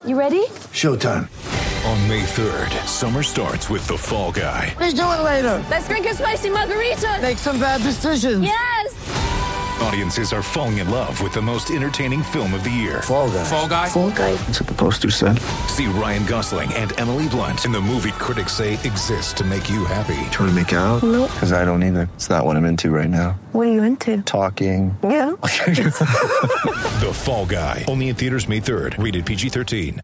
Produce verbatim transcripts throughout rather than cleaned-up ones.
You ready? Showtime. On May third, summer starts with The Fall Guy. Let's do it later. Let's drink a spicy margarita. Make some bad decisions. Yes. Audiences are falling in love with the most entertaining film of the year. Fall Guy. Fall Guy? Fall Guy. That's what the poster said. See Ryan Gosling and Emily Blunt in the movie critics say exists to make you happy. Trying to make it out? Nope. Because I don't either. It's not what I'm into right now. What are you into? Talking. Yeah. The Fall Guy. Only in theaters May third. Rated P G thirteen.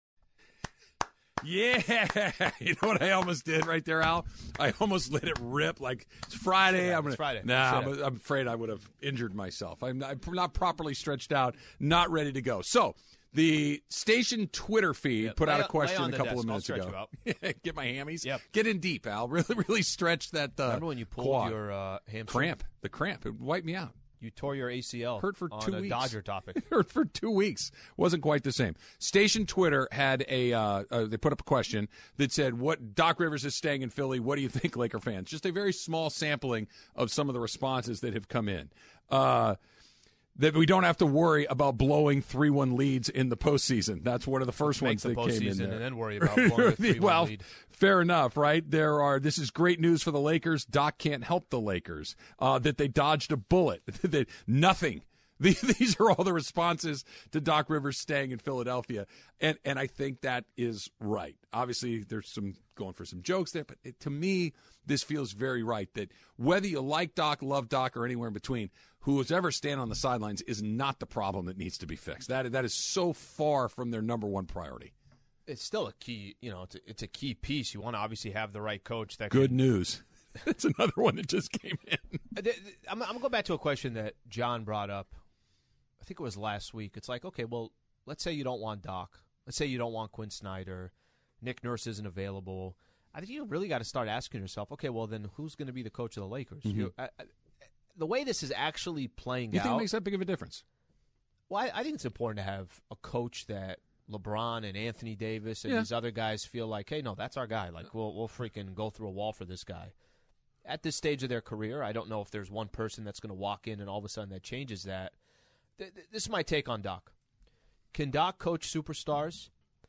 Yeah. You know what I almost did right there, Al? I almost let it rip like it's Friday. Yeah, I'm gonna, it's Friday. Nah, I'm, I'm afraid I would have injured myself. I'm not, I'm not properly stretched out, not ready to go. So the station Twitter feed Yeah, put lay out a on- question lay on a the couple desk. of minutes I'll stretch ago. Get my hammies. Yep. Get in deep, Al. Really, really stretch that. Uh, Remember when you pulled quad. your uh, hamstring? cramp? The cramp. It wiped me out. You tore your A C L. Hurt for on two a weeks. Dodger topic. Hurt for two weeks. Wasn't quite the same. Station Twitter had a. Uh, uh, they put up a question that said, "What Doc Rivers is staying in Philly? What do you think, Laker fans?" Just a very small sampling of some of the responses that have come in. Uh, that we don't have to worry about blowing three one leads in the postseason. That's one of the first Make ones the that came in postseason there. and then worry about blowing a three one well, lead. fair enough, right? There are. This is great news for the Lakers. Doc can't help the Lakers. Uh, that they dodged a bullet. that nothing. These are all the responses to Doc Rivers staying in Philadelphia, and and I think that is right. Obviously, there's some going for some jokes there, but it, to me, this feels very right. That whether you like Doc, love Doc, or anywhere in between, who's ever standing on the sidelines is not the problem that needs to be fixed. That that is so far from their number one priority. It's still a key, you know, it's a, it's a key piece. You want to obviously have the right coach. That Good can, news. That's another one that just came in. I'm, I'm going to go back to a question that John brought up. I think it was last week. It's like, okay, well, let's say you don't want Doc. Let's say you don't want Quinn Snyder. Nick Nurse isn't available. I think you really got to start asking yourself, okay, well, then who's going to be the coach of the Lakers? Mm-hmm. You, I, I, the way this is actually playing You out. think it makes that big of a difference? Well, I, I think it's important to have a coach that LeBron and Anthony Davis and Yeah. these other guys feel like, hey, no, that's our guy. Like, we'll we'll freaking go through a wall for this guy. At this stage of their career, I don't know if there's one person that's going to walk in and all of a sudden that changes that. Th- th- this is my take on Doc. Can Doc coach superstars?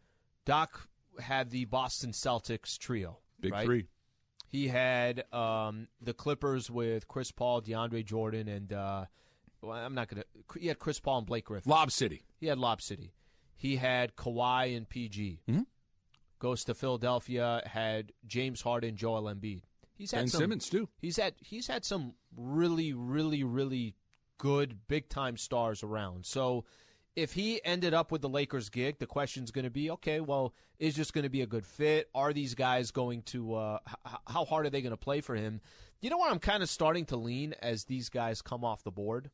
Doc had the Boston Celtics trio. Big right? three. He had um, the Clippers with Chris Paul, DeAndre Jordan, and uh, well, I'm not going to – he had Chris Paul and Blake Griffin. Lob City. He had Lob City. He had Kawhi and P G. Mm-hmm. Goes to Philadelphia, had James Harden, Joel Embiid. He's had Ben some, Simmons, too. He's had he's had some really, really, really good big-time stars around. So if he ended up with the Lakers gig, the question's going to be, okay, well, is this going to be a good fit? Are these guys going to uh, – h- how hard are they going to play for him? You know where I'm kind of starting to lean as these guys come off the board?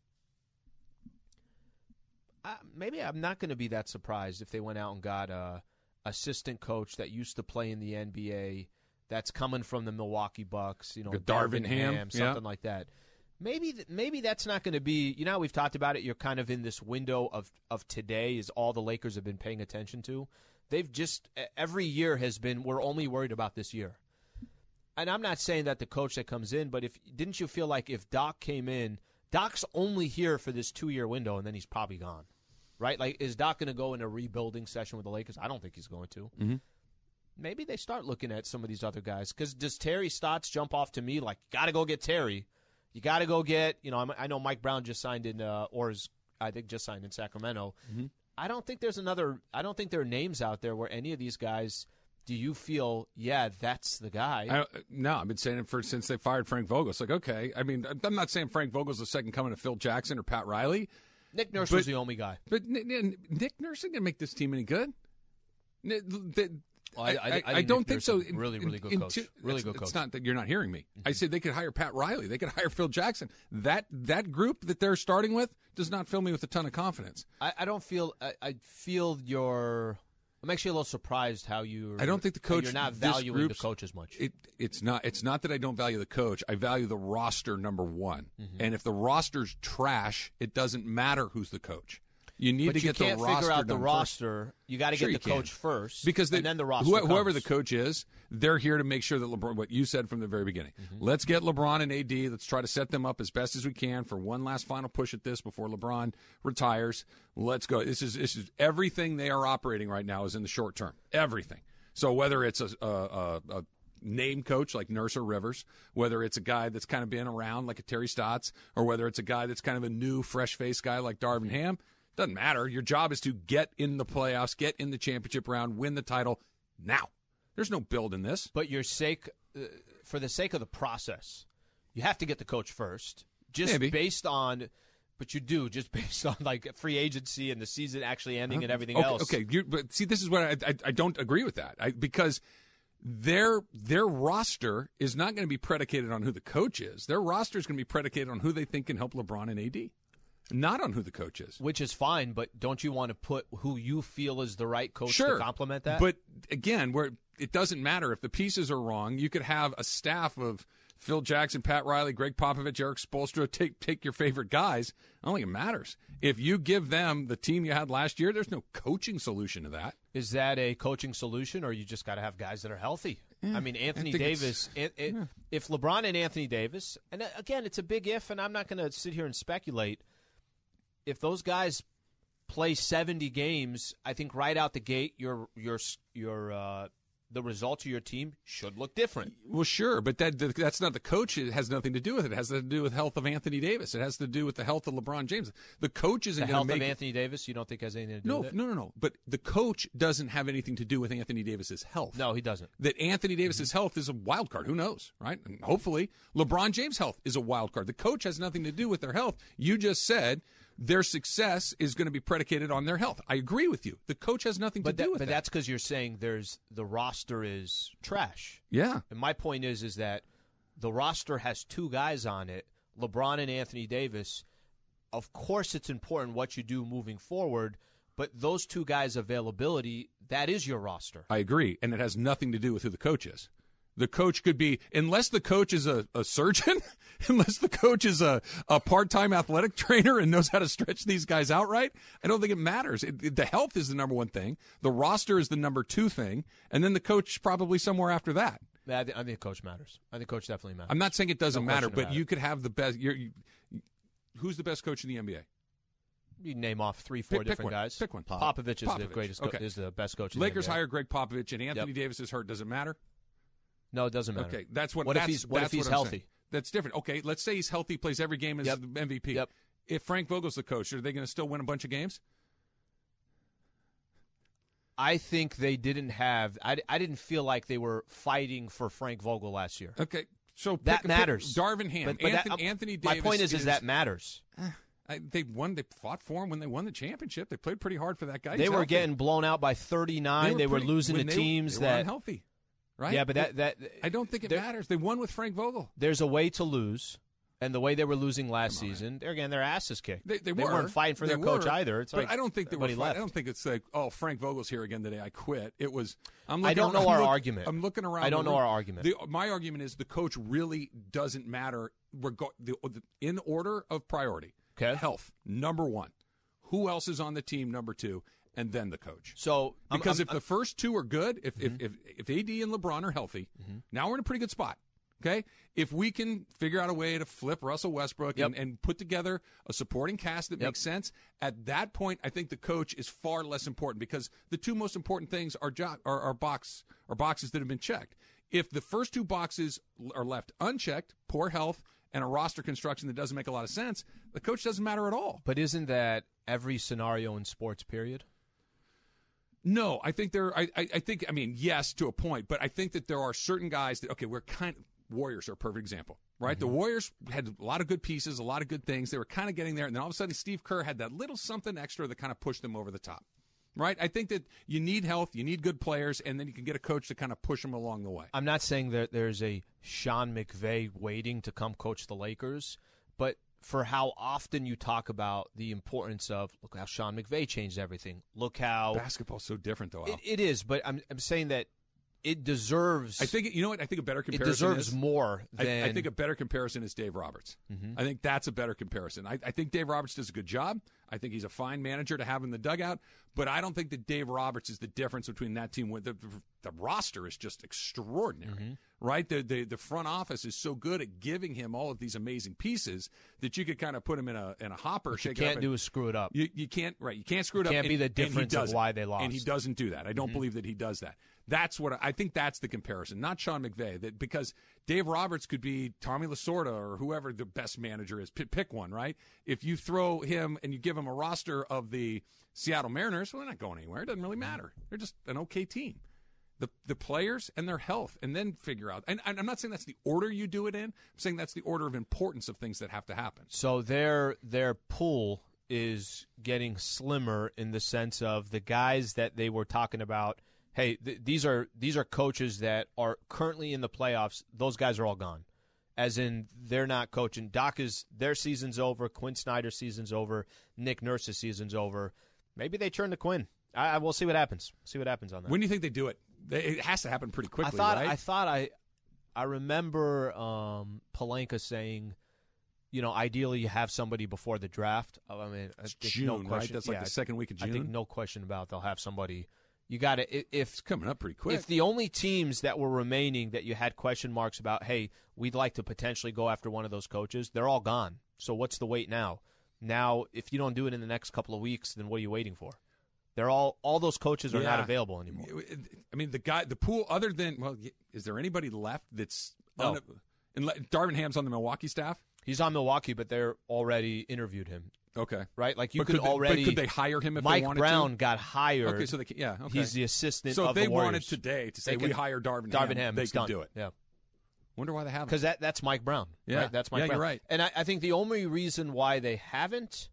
Uh, maybe I'm not going to be that surprised if they went out and got a assistant coach that used to play in the N B A that's coming from the Milwaukee Bucks, you know, Like Darvin Ham, something yeah. like that. Maybe th- maybe that's not going to be, you know, how we've talked about it. You're kind of in this window of, of today is all the Lakers have been paying attention to. They've just, every year has been, we're only worried about this year. And I'm not saying that the coach that comes in, but if didn't you feel like if Doc came in, Doc's only here for this two-year window, and then he's probably gone, right? Like, is Doc going to go in a rebuilding session with the Lakers? I don't think he's going to. Mm-hmm. Maybe they start looking at some of these other guys. Because does Terry Stotts jump off to me like, you got to go get Terry. You got to go get, you know, I'm, I know Mike Brown just signed in, uh, or is, I think just signed in Sacramento. Mm-hmm. I don't think there's another, I don't think there are names out there where any of these guys, do you feel, yeah, that's the guy? I, no, I've been saying it for since they fired Frank Vogel. It's like, okay, I mean, I'm not saying Frank Vogel's the second coming of Phil Jackson or Pat Riley. Nick Nurse but, was the only guy. But Nick, Nick Nurse isn't going to make this team any good. Well, I, I, I, I, I don't Nick think Nurse so. is really, really good In, coach. in, really it's, good coach. It's not that you're not hearing me. Mm-hmm. I said they could hire Pat Riley. They could hire Phil Jackson. That that group that they're starting with does not fill me with a ton of confidence. I, I don't feel. I, I feel your. I'm actually a little surprised how you. I don't think the coach. You're not this valuing the coach as much. It, it's not. It's not that I don't value the coach. I value the roster number one. Mm-hmm. And if the roster's trash, it doesn't matter who's the coach. You need but to you get can't the roster figure out the done roster. First. You got to Sure get the you coach can. first, because they, and then the roster. wh- whoever comes. the coach is, they're here to make sure that LeBron. What you said from the very beginning. Mm-hmm. Let's get LeBron and A D. Let's try to set them up as best as we can for one last final push at this before LeBron retires. Let's go. This is this is everything they are operating right now is in the short term. Everything. So whether it's a, a, a, a name coach like Nurse or Rivers, whether it's a guy that's kind of been around like a Terry Stotts, or whether it's a guy that's kind of a new, fresh-faced guy like Darvin Ham, doesn't matter. Your job is to get in the playoffs, get in the championship round, win the title now. There's no build in this. But your sake, uh, for the sake of the process, you have to get the coach first, just Maybe. based on. But you do just based on like free agency and the season actually ending Uh-huh. and everything okay, else. Okay, you, but see, this is what I, I, I don't agree with that I, because their their roster is not going to be predicated on who the coach is. Their roster is going to be predicated on who they think can help LeBron and A D, not on who the coach is. Which is fine, but don't you want to put who you feel is the right coach Sure, to complement that? But again, where it doesn't matter if the pieces are wrong. You could have a staff of Phil Jackson, Pat Riley, Greg Popovich, Eric Spoelstra, take take your favorite guys. I don't think it matters. If you give them the team you had last year, there's no coaching solution to that. Is that a coaching solution, or you just got to have guys that are healthy? Yeah, I mean, Anthony I think Davis, it, it, yeah. if LeBron and Anthony Davis, and again, it's a big if, and I'm not going to sit here and speculate. If those guys play seventy games, I think right out the gate, your your your uh, the results of your team should look different. Well, sure, but that that's not the coach. It has nothing to do with it. It has to do with the health of Anthony Davis. It has to do with the health of LeBron James. The coach isn't The going health to make of Anthony Davis, you don't think has anything to do no, with it? no, no, no. But the coach doesn't have anything to do with Anthony Davis's health. No, he doesn't. That Anthony Davis's Mm-hmm. health is a wild card. Who knows, right? And hopefully, LeBron James' health is a wild card. The coach has nothing to do with their health. You just said their success is going to be predicated on their health. I agree with you. The coach has nothing But to that, do with but that. that's because you're saying there's the roster is trash. Yeah. And my point is is that the roster has two guys on it, LeBron and Anthony Davis. Of course, it's important what you do moving forward, but those two guys' availability, that is your roster. I agree, and it has nothing to do with who the coach is. The coach could be, unless the coach is a, a surgeon, unless the coach is a, a part-time athletic trainer and knows how to stretch these guys out right, I don't think it matters. It, it, the health is the number one thing. The roster is the number two thing, and then the coach probably somewhere after that. I think, I think coach matters. I think coach definitely matters. I'm not saying it doesn't No matter, question but about you it. could have the best. You're, you, who's the best coach in the N B A? You name off three, four Pick- pick different one. guys. Pick one. Popovich is Popovich. the greatest. Co- Okay. is the best coach. In Lakers the N B A. hire Greg Popovich, and Anthony Yep. Davis is hurt. Does it matter? No, it doesn't matter. Okay, that's what. What if that's, he's- what if that's he's I'm healthy? saying. That's different. Okay, let's say he's healthy, plays every game as Yep. the M V P. Yep. If Frank Vogel's the coach, are they going to still win a bunch of games? I think they didn't have. I, I didn't feel like they were fighting for Frank Vogel last year. Okay, so pick, That pick matters. Darvin Ham, But- but that- Anthony, um, Anthony My Davis. point is, is, that matters. I, they won. They fought for him when they won the championship. They played pretty hard for that guy. They He's were healthy. getting blown out by thirty-nine. They were, pretty- losing to when they- teams they were that. unhealthy, right? Yeah, but that that I don't think it there- matters. They won with Frank Vogel. there's a way to lose, and the way they were losing last season, they're again their asses kicked. They, they, They were. weren't fighting for They their coach were. either. It's but like I don't think they were. everybody Fight, left. I don't think it's like, oh, Frank Vogel's here again today. I quit. It was. I'm. I Looking don't know around, our I'm look- argument. I'm looking around. I don't the know room. our argument. The, my argument is the coach really doesn't matter. Reg- the, the, in order of priority. Okay. Health number one. Who else is on the team? Number two, and then the coach. So I'm- Because I'm- if the first two are good, if if, if if A D and LeBron are healthy, now we're in a pretty good spot. Okay, if we can figure out a way to flip Russell Westbrook Yep. and, and put together a supporting cast that Yep. makes sense, at that point, I think the coach is far less important because the two most important things are jo- are, are box are boxes that have been checked. If the first two boxes are left unchecked, poor health and a roster construction that doesn't make a lot of sense, the coach doesn't matter at all. But isn't that every scenario in sports? Period. No, I think there. I, I, I think. I mean, yes, to a point, but I think that there are certain guys that. Okay, we're kind. of, Warriors are a perfect example, right? The Warriors had a lot of good pieces, a lot of good things. They were kind of getting there, and then all of a sudden, Steve Kerr had that little something extra that kind of pushed them over the top, right? I think that you need health, you need good players, and then you can get a coach to kind of push them along the way. I'm not saying that there's a Sean McVay waiting to come coach the Lakers, but for how often you talk about the importance of look how Sean McVay changed everything. Look how Basketball's so different, though. Al. it, it is, but I'm I'm saying that it deserves. I think you know what I think a better it comparison deserves is? more I, than. I think a better comparison is Dave Roberts. I think that's a better comparison. I, I think Dave Roberts does a good job. I think he's a fine manager to have in the dugout, but I don't think that Dave Roberts is the difference between that team. The, the, the roster is just extraordinary, mm-hmm. right? The, the the front office is so good at giving him all of these amazing pieces that you could kind of put him in a in a hopper. What shake you it can't up do and, is screw it up. You, you can't, right? You can't screw it it up. Can't and, be the difference of why they lost. And he doesn't do that. I don't mm-hmm. believe that he does that. That's what I think. That's the comparison, not Sean McVay. That because Dave Roberts could be Tommy Lasorda or whoever the best manager is. Pick, pick one, right? If you throw him and you give him a roster of the Seattle Mariners, well, they're not going anywhere. It doesn't really matter. They're just an okay team. The the players and their health, and then figure out. And, and I'm not saying that's the order you do it in. I'm saying that's the order of importance of things that have to happen. So their their pool is getting slimmer in the sense of the guys that they were talking about. Hey, th- these are these are coaches that are currently in the playoffs. Those guys are all gone, as in they're not coaching. Doc is their season's over. Quinn Snyder's season's over. Nick Nurse's season's over. Maybe they turn to Quinn. I, I we'll see what happens. See what happens on that. When do you think they do it? They, it has to happen pretty quickly. I thought. Right? I thought. I. I remember um, Pelinka saying, you know, ideally you have somebody before the draft. I mean, I it's think June, no question, right? That's like yeah, the second week of June. I think no question about it, they'll have somebody. You got to if it's coming up pretty quick. If the only teams that were remaining that you had question marks about, hey, we'd like to potentially go after one of those coaches, they're all gone. So what's the wait now? Now, if you don't do it in the next couple of weeks, then what are you waiting for? They're all all those coaches are yeah. not available anymore. I mean, the guy, the pool. Other than well, is there anybody left that's? No. Un, Darvin Ham's on the Milwaukee staff. He's on Milwaukee, but they're already interviewed him. Okay, right? Like you but could, could they, already. But could they hire him if Mike they wanted Brown to? got hired. Okay, so they can, yeah, okay. He's the assistant. So of if they the wanted Warriors. today to say can, we hire Darvin, Darvin Ham, Ham, they it's could done. do it. Yeah. Wonder why they haven't. Because that, that's Mike Brown. Yeah, right? That's Mike yeah, Brown. You're right. And I, I think the only reason why they haven't,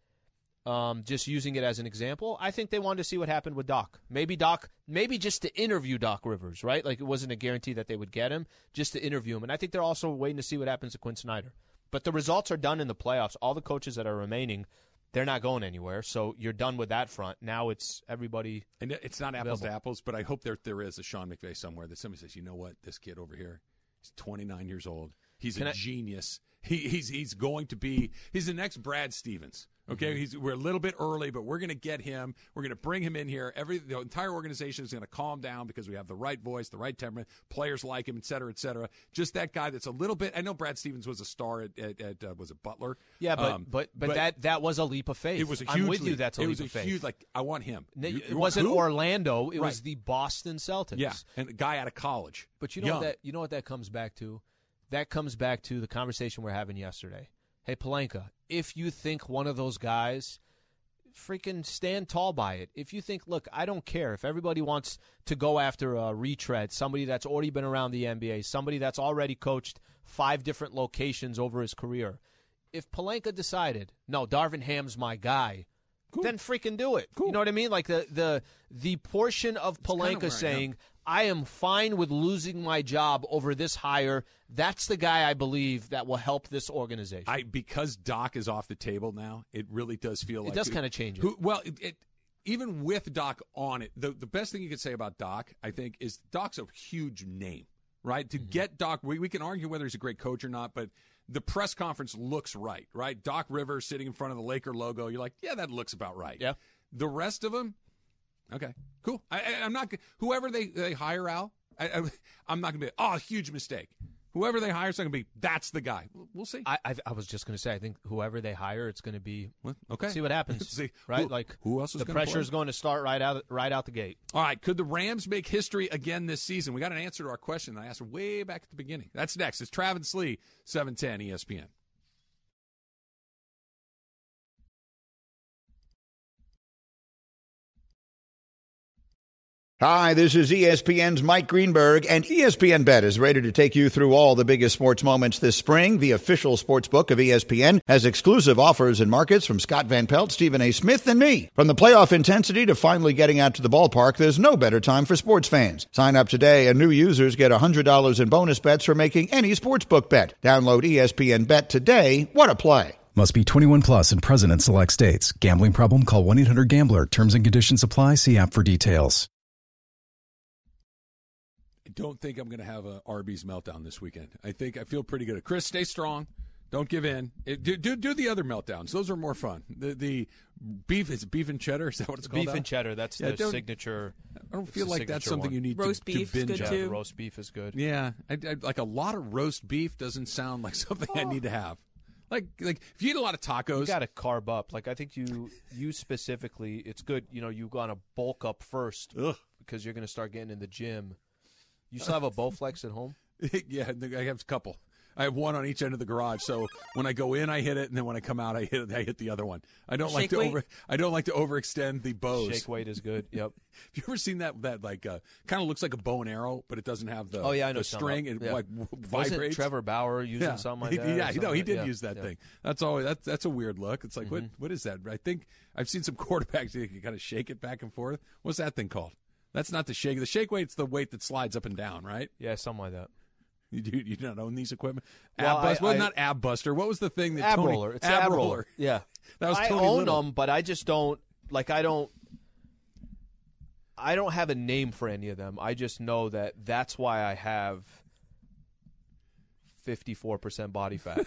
um, just using it as an example, I think they wanted to see what happened with Doc. Maybe Doc, maybe just to interview Doc Rivers, right? Like it wasn't a guarantee that they would get him, just to interview him. And I think they're also waiting to see what happens to Quinn Snyder. But the results are done in the playoffs. All the coaches that are remaining, they're not going anywhere. So you're done with that front. Now it's everybody. And it's not apples available. to apples, but I hope there there is a Sean McVay somewhere that somebody says, you know what, this kid over here, he's twenty-nine years old. He's Can a I- genius. He, he's he's going to be he's the next Brad Stevens. Okay, Mm-hmm. he's we're a little bit early, but we're going to get him. We're going to bring him in here. Every the entire organization is going to calm down because we have the right voice, the right temperament. Players like him, et cetera, et cetera. Just that guy that's a little bit. I know Brad Stevens was a star at, at, at uh, was it Butler? Yeah, but, Um, but but that that was a leap of faith. It was a huge. I'm with leap. you. That's a it leap was a of faith. huge. Like I want him. It, You- it you want wasn't who? Orlando. It Right. was the Boston Celtics. Yeah, and a guy out of college. But you know Young. what that you know what that comes back to? That comes back to the conversation we're having yesterday. Hey, Pelinka, if you think one of those guys, freaking stand tall by it. If you think, look, I don't care. If everybody wants to go after a retread, somebody that's already been around the N B A, somebody that's already coached five different locations over his career, if Pelinka decided, no, Darvin Ham's my guy, cool. then freaking do it. Cool. You know what I mean? Like the the the portion of Pelinka saying, I am fine with losing my job over this hire. That's the guy I believe that will help this organization. I because Doc is off the table now, it really does feel it like does kind of change it. Who, well, it, it, even with Doc on it, the the best thing you could say about Doc, I think, is Doc's a huge name, right? To mm-hmm. get Doc, we, we can argue whether he's a great coach or not, but the press conference looks right, right? Doc Rivers sitting in front of the Laker logo, you're like, yeah, that looks about right. Yeah. The rest of them. Okay, cool. I, I, I'm not whoever they, they hire, Al. I, I, I'm not gonna be oh huge mistake. Whoever they hire is going to be that's the guy. We'll see. I I, I was just going to say I think whoever they hire, it's going to be well, okay. See what happens. see right, who, like who else is the gonna pressure play? is going to start right out right out the gate. All right, could the Rams make history again this season? We got an answer to our question that I asked way back at the beginning. That's next. It's Travis Lee, seven ten E S P N. Hi, this is E S P N's Mike Greenberg, and E S P N Bet is ready to take you through all the biggest sports moments this spring. The official sports book of E S P N has exclusive offers and markets from Scott Van Pelt, Stephen A. Smith, and me. From the playoff intensity to finally getting out to the ballpark, there's no better time for sports fans. Sign up today, and new users get one hundred dollars in bonus bets for making any sportsbook bet. Download E S P N Bet today. What a play. Must be twenty-one plus and present in select states. Gambling problem? Call one eight hundred gambler. Terms and conditions apply. See app for details. I don't think I'm going to have a Arby's meltdown this weekend. I think I feel pretty good. Chris, stay strong. Don't give in. It, do, do do the other meltdowns. Those are more fun. The the beef is beef and cheddar. Is that what it's called? Beef now? and cheddar. That's Yeah, the don't- signature. I don't feel the like that's signature something one. you need Roast to, beef's to binge good, Yeah, on. too. the roast beef is good. Yeah, I, I, like a lot of roast beef doesn't sound like something I need to have. Like like if you eat a lot of tacos, You got to carb up. Like I think you you specifically, it's good. You know, you got to bulk up first Ugh. because you're going to start getting in the gym. You still have a Bowflex at home? yeah, I have a couple. I have one on each end of the garage, so when I go in, I hit it, and then when I come out, I hit it, I hit the other one. I don't like Shake to weight? over. I don't like to overextend the bows. Shake weight is good. Yep. Have you ever seen that? That like uh, kind of looks like a bow and arrow, but it doesn't have the Oh, yeah, I know the some string. of- It yeah. like w- Wasn't vibrates. Trevor Bauer using yeah. something like He- that? or Yeah, something no, he like- did yeah, use that yeah. thing. That's always that's that's a weird look. It's like what what is that? I think I've seen some quarterbacks that can kind of shake it back and forth. What's that thing called? That's not the shake. The shake weight's the weight that slides up and down, right? Yeah, something like that. You do you don't own these equipment? Well, ab bust, I- well, I- not ab buster. What was the thing that Ab Tony roller. It's ab ab roller? roller. Yeah. That was I Tony own Little. them, but I just don't like. I don't. I don't have a name for any of them. I just know that that's why I have fifty-four percent body fat.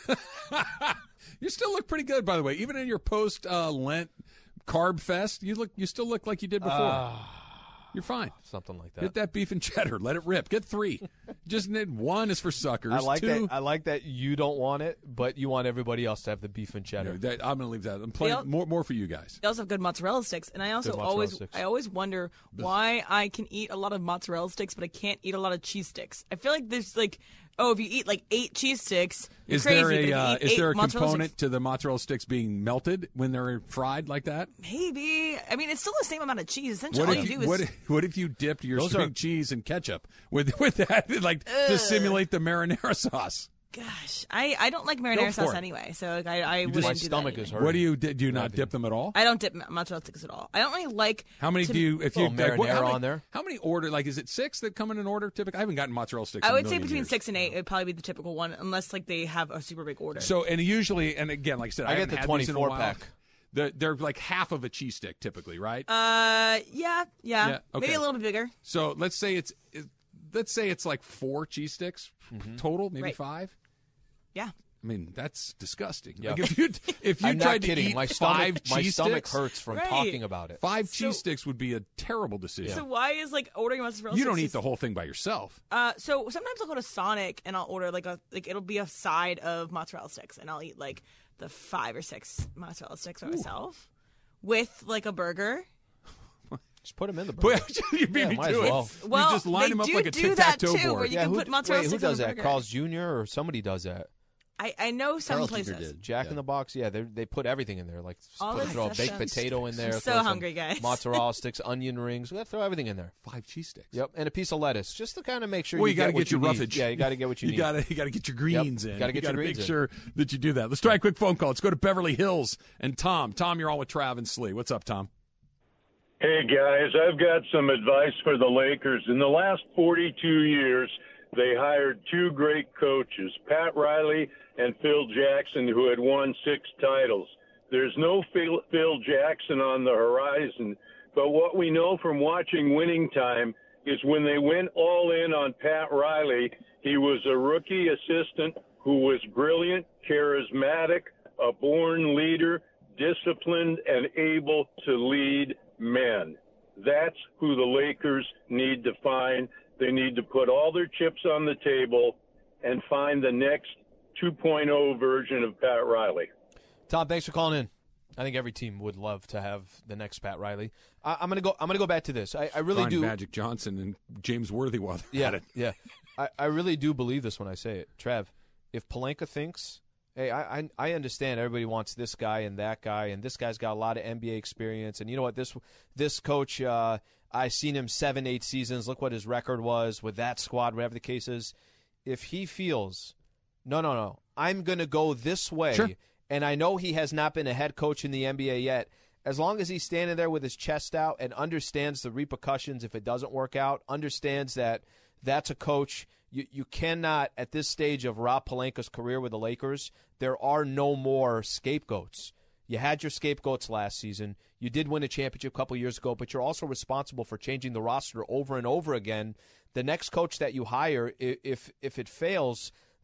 You still look pretty good, by the way. Even in your post uh, Lent carb fest, you look you still look like you did before. Uh, You're fine. Something like that. Get that beef and cheddar. Let it rip. Get three. Just need one is for suckers. I like Two, that. I like that you don't want it, but you want everybody else to have the beef and you cheddar. know, that, I'm going to leave that. I'm playing They al- more more for you guys. They also have good mozzarella sticks, and I also Good mozzarella always sticks. I always wonder why I can eat a lot of mozzarella sticks, but I can't eat a lot of cheese sticks. I feel like there's like, oh, if you eat like eight cheese sticks, you're Is crazy. there but if a you uh, eat is eight there a mozzarella component sticks- to the mozzarella sticks being melted when they're fried like that? Maybe. I mean, it's still the same amount of cheese. Essentially, What all if you you, do is what, if, what if you dipped your Those string are- cheese and ketchup with with that, like to simulate the marinara sauce? gosh, I, I don't like Go marinara for sauce it. anyway, so like, I I just- wouldn't My do stomach that is anyway. hurting. What do you do? You not Nothing. dip them at all? I don't dip mo- mozzarella sticks at all. I don't really like. How many to- do you? If you Little like, what- how marinara many, on there. How many order? Like, is it six that come in an order? Typically, I haven't gotten mozzarella sticks. I in a would say million between years. six and eight. It'd probably be the typical one, unless like they have a super big order. So, and usually, and again, like I said, I, I get haven't the had these in a twenty-four while. pack. They're, they're like half of a cheese stick, typically, right? uh, yeah, yeah, Yeah, okay. maybe a little bit bigger. so let's say it's, it, let's say it's like four cheese sticks Mm-hmm. total, maybe Right. five. Yeah. I mean, that's disgusting. Yeah. Like if you if you I'm tried not to kidding. eat My five stomach, my cheese stomach sticks, hurts from Right. talking about it. five So- cheese sticks would be a terrible decision. So why is like ordering mozzarella? You sticks don't eat just- the whole thing by yourself. Uh, so sometimes I'll go to Sonic and I'll order like a like it'll be a side of mozzarella sticks, and I'll eat like the five or six mozzarella sticks by myself with like a burger. Just put them in the burger. But you beat Yeah, me might to as it. well. Well, you just line they them up do like a do that tic-tac-toe too, board. where you yeah, can who, put mozzarella wait, who sticks on does a that? burger. Carl's Junior or somebody does that? I, I know some Carl's Junior places. did. Jack Yeah. in the Box, yeah, they they put everything in there. Like All put, this throw a stuff baked sounds- potato in there. I'm so throw some hungry, guys. Mozzarella sticks, onion rings. We gotta throw everything in there. Five cheese sticks. Yep, and a piece of lettuce, just to kind of make sure. Well, you, you got to get, what get your you need. roughage. Yeah, you got to get what you, you need. Gotta, you got to get your greens in. Gotta get you your gotta greens make in. sure that you do that. Let's try a quick phone call. Let's go to Beverly Hills and Tom. Tom, you're on with Trav and Slee. What's up, Tom? Hey, guys, I've got some advice for the Lakers. In the last forty-two years, they hired two great coaches, Pat Riley and Phil Jackson, who had won six titles. There's no Phil, Phil Jackson on the horizon, but what we know from watching Winning Time is when they went all in on Pat Riley, he was a rookie assistant who was brilliant, charismatic, a born leader, disciplined, and able to lead men. That's who the Lakers need to find. They need to put all their chips on the table and find the next two point oh version of Pat Riley. Tom, thanks for calling in. I think every team would love to have the next Pat Riley. I, I'm gonna go. I'm gonna go back to this. I, I really Find do. Magic Johnson and James Worthy while they're Yeah, at it. yeah. I, I really do believe this when I say it. Trev, if Pelinka thinks, hey, I, I I understand everybody wants this guy and that guy, and this guy's got a lot of N B A experience, and you know what, this this coach, uh, I've seen him seven, eight seasons. Look what his record was with that squad, whatever the case is. If he feels, no, no, no, I'm going to go this way, Sure. and I know he has not been a head coach in the N B A yet, as long as he's standing there with his chest out and understands the repercussions if it doesn't work out, understands that that's a coach. You, you cannot, at this stage of Rob Pelinka's career with the Lakers, there are no more scapegoats. You had your scapegoats last season. You did win a championship a couple years ago, but you're also responsible for changing the roster over and over again. The next coach that you hire, i- if if it fails,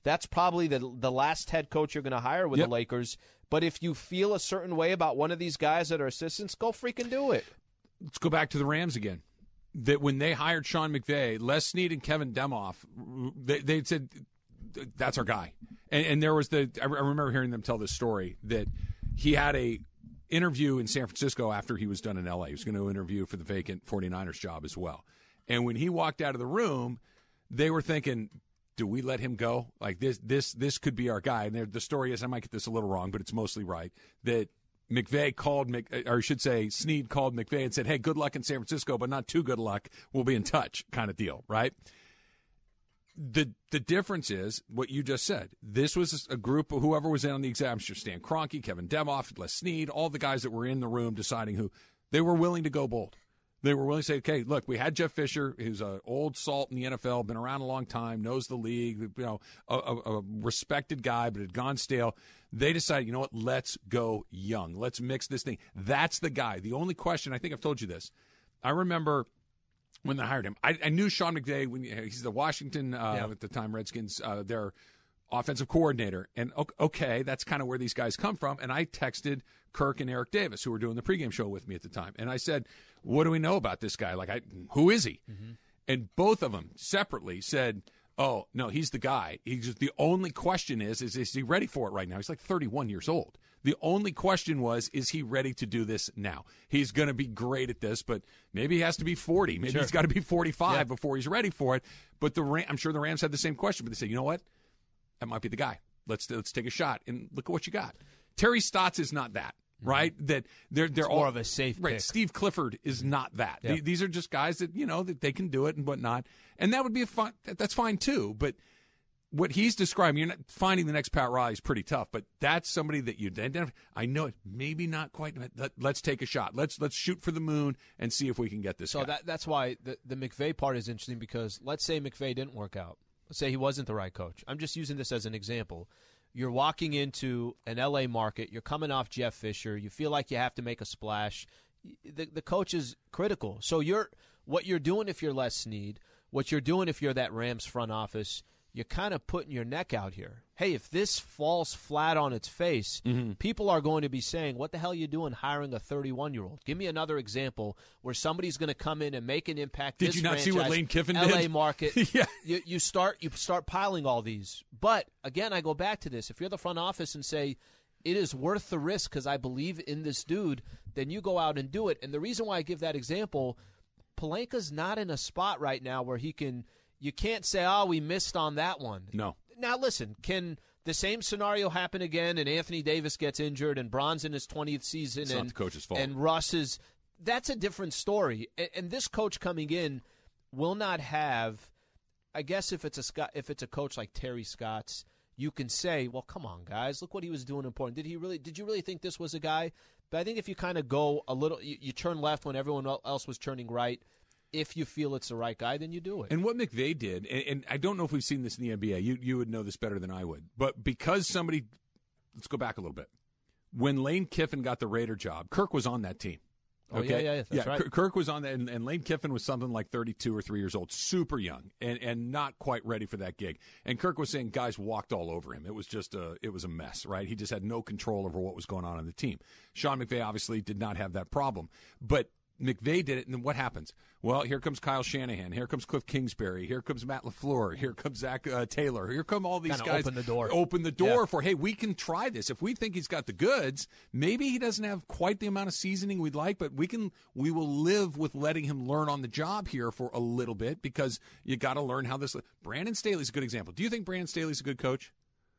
that's probably the the last head coach you're going to hire with Yep. the Lakers. But if you feel a certain way about one of these guys that are assistants, go freaking do it. Let's go back to the Rams again. That when they hired Sean McVay, Les Snead and Kevin Demoff, they, they said, that's our guy. And, and there was the, I remember hearing them tell this story that he had a interview in San Francisco after he was done in L A. He was going to interview for the vacant 49ers job as well. And when he walked out of the room, they were thinking, do we let him go? Like this, this, this could be our guy. And the story is, I might get this a little wrong, but it's mostly right, that McVay called, Mc, or I should say, Snead called McVay and said, hey, good luck in San Francisco, but not too good luck. We'll be in touch, kind of deal, right? The the difference is what you just said. This was a group of whoever was in on the exam, sure, Stan Kroenke, Kevin Demoff, Les Snead, all the guys that were in the room deciding who. They were willing to go bold. They were willing to say, okay, look, we had Jeff Fisher, who's an old salt in the N F L, been around a long time, knows the league, you know, a, a, a respected guy, but had gone stale. They decided, you know what, let's go young. Let's mix this thing. That's the guy. The only question, I think I've told you this, I remember when they hired him, I, I knew Sean McVay, when he's the Washington, uh, yeah. at the time, Redskins, uh, their offensive coordinator. And, okay, that's kind of where these guys come from. And I texted Kirk and Eric Davis, who were doing the pregame show with me at the time. And I said, what do we know about this guy? Like, I, who is he? Mm-hmm. And both of them separately said, oh, no, he's the guy. He's just, the only question is, is, is he ready for it right now? He's like thirty-one years old. The only question was, is he ready to do this now? He's going to be great at this, but maybe he has to be forty. Maybe Sure. he's got to be forty-five yeah. before he's ready for it. But the Ram, I'm sure the Rams had the same question, but they said, you know what? That might be the guy. Let's let's take a shot. And look at what you got. Terry Stotts is not that. Right, that they're they're it's all more of a safe right. pick. Steve Clifford is not that. Yep. Th- These are just guys that you know that they can do it and whatnot, and that would be a fun. That's fine too. But what he's describing, you're not finding the next Pat Riley is pretty tough. But that's somebody that you identify. I know it, maybe not quite. Let, let's take a shot. Let's let's shoot for the moon and see if we can get this. So guy. that that's why the the McVay part is interesting, because let's say McVay didn't work out. Let's say he wasn't the right coach. I'm just using this as an example. You're walking into an L A market. You're coming off Jeff Fisher. You feel like you have to make a splash. The, the coach is critical. So you're what you're doing if you're Les Snead, what you're doing if you're that Rams front office, you're kind of putting your neck out here. Hey, if this falls flat on its face, mm-hmm. people are going to be saying, what the hell are you doing hiring a thirty-one-year-old? Give me another example where somebody's going to come in and make an impact. Did this you not franchise, see what Lane Kiffin L A did? market. yeah. You, you start you start piling all these. But, again, I go back to this. If you're the front office and say, it is worth the risk because I believe in this dude, then you go out and do it. And the reason why I give that example, Pelinka's not in a spot right now where he can – you can't say, oh, we missed on that one. No. Now, listen, can the same scenario happen again and Anthony Davis gets injured and Bron's in his twentieth season it's and, not the coach's fault. and Russ is – that's a different story. And, and this coach coming in will not have – I guess if it's a Scott, if it's a coach like Terry Scott's, you can say, well, come on, guys, look what he was doing important. Did he really? Did you really think this was a guy? But I think if you kind of go a little – you, you turn left when everyone else was turning right – if you feel it's the right guy, then you do it. And what McVay did, and, and I don't know if we've seen this in the N B A. You you would know this better than I would. But because somebody – let's go back a little bit. When Lane Kiffin got the Raider job, Kirk was on that team. Okay? Oh, yeah, yeah, that's yeah, right. Kirk was on that, and, and Lane Kiffin was something like thirty-two or three years old, super young, and, and not quite ready for that gig. And Kirk was saying guys walked all over him. It was just a – it was a mess, right? He just had no control over what was going on on the team. Sean McVay obviously did not have that problem. But – McVay did it, and then what happens? Well, here comes Kyle Shanahan. Here comes Cliff Kingsbury. Here comes Matt LaFleur. Here comes Zach uh, Taylor. Here come all these Kinda guys. Open the door. Open the door yeah. for, hey, we can try this. If we think he's got the goods, maybe he doesn't have quite the amount of seasoning we'd like, but we can. We will live with letting him learn on the job here for a little bit because you got to learn how this. Brandon Staley's a good example. Do you think Brandon Staley's a good coach?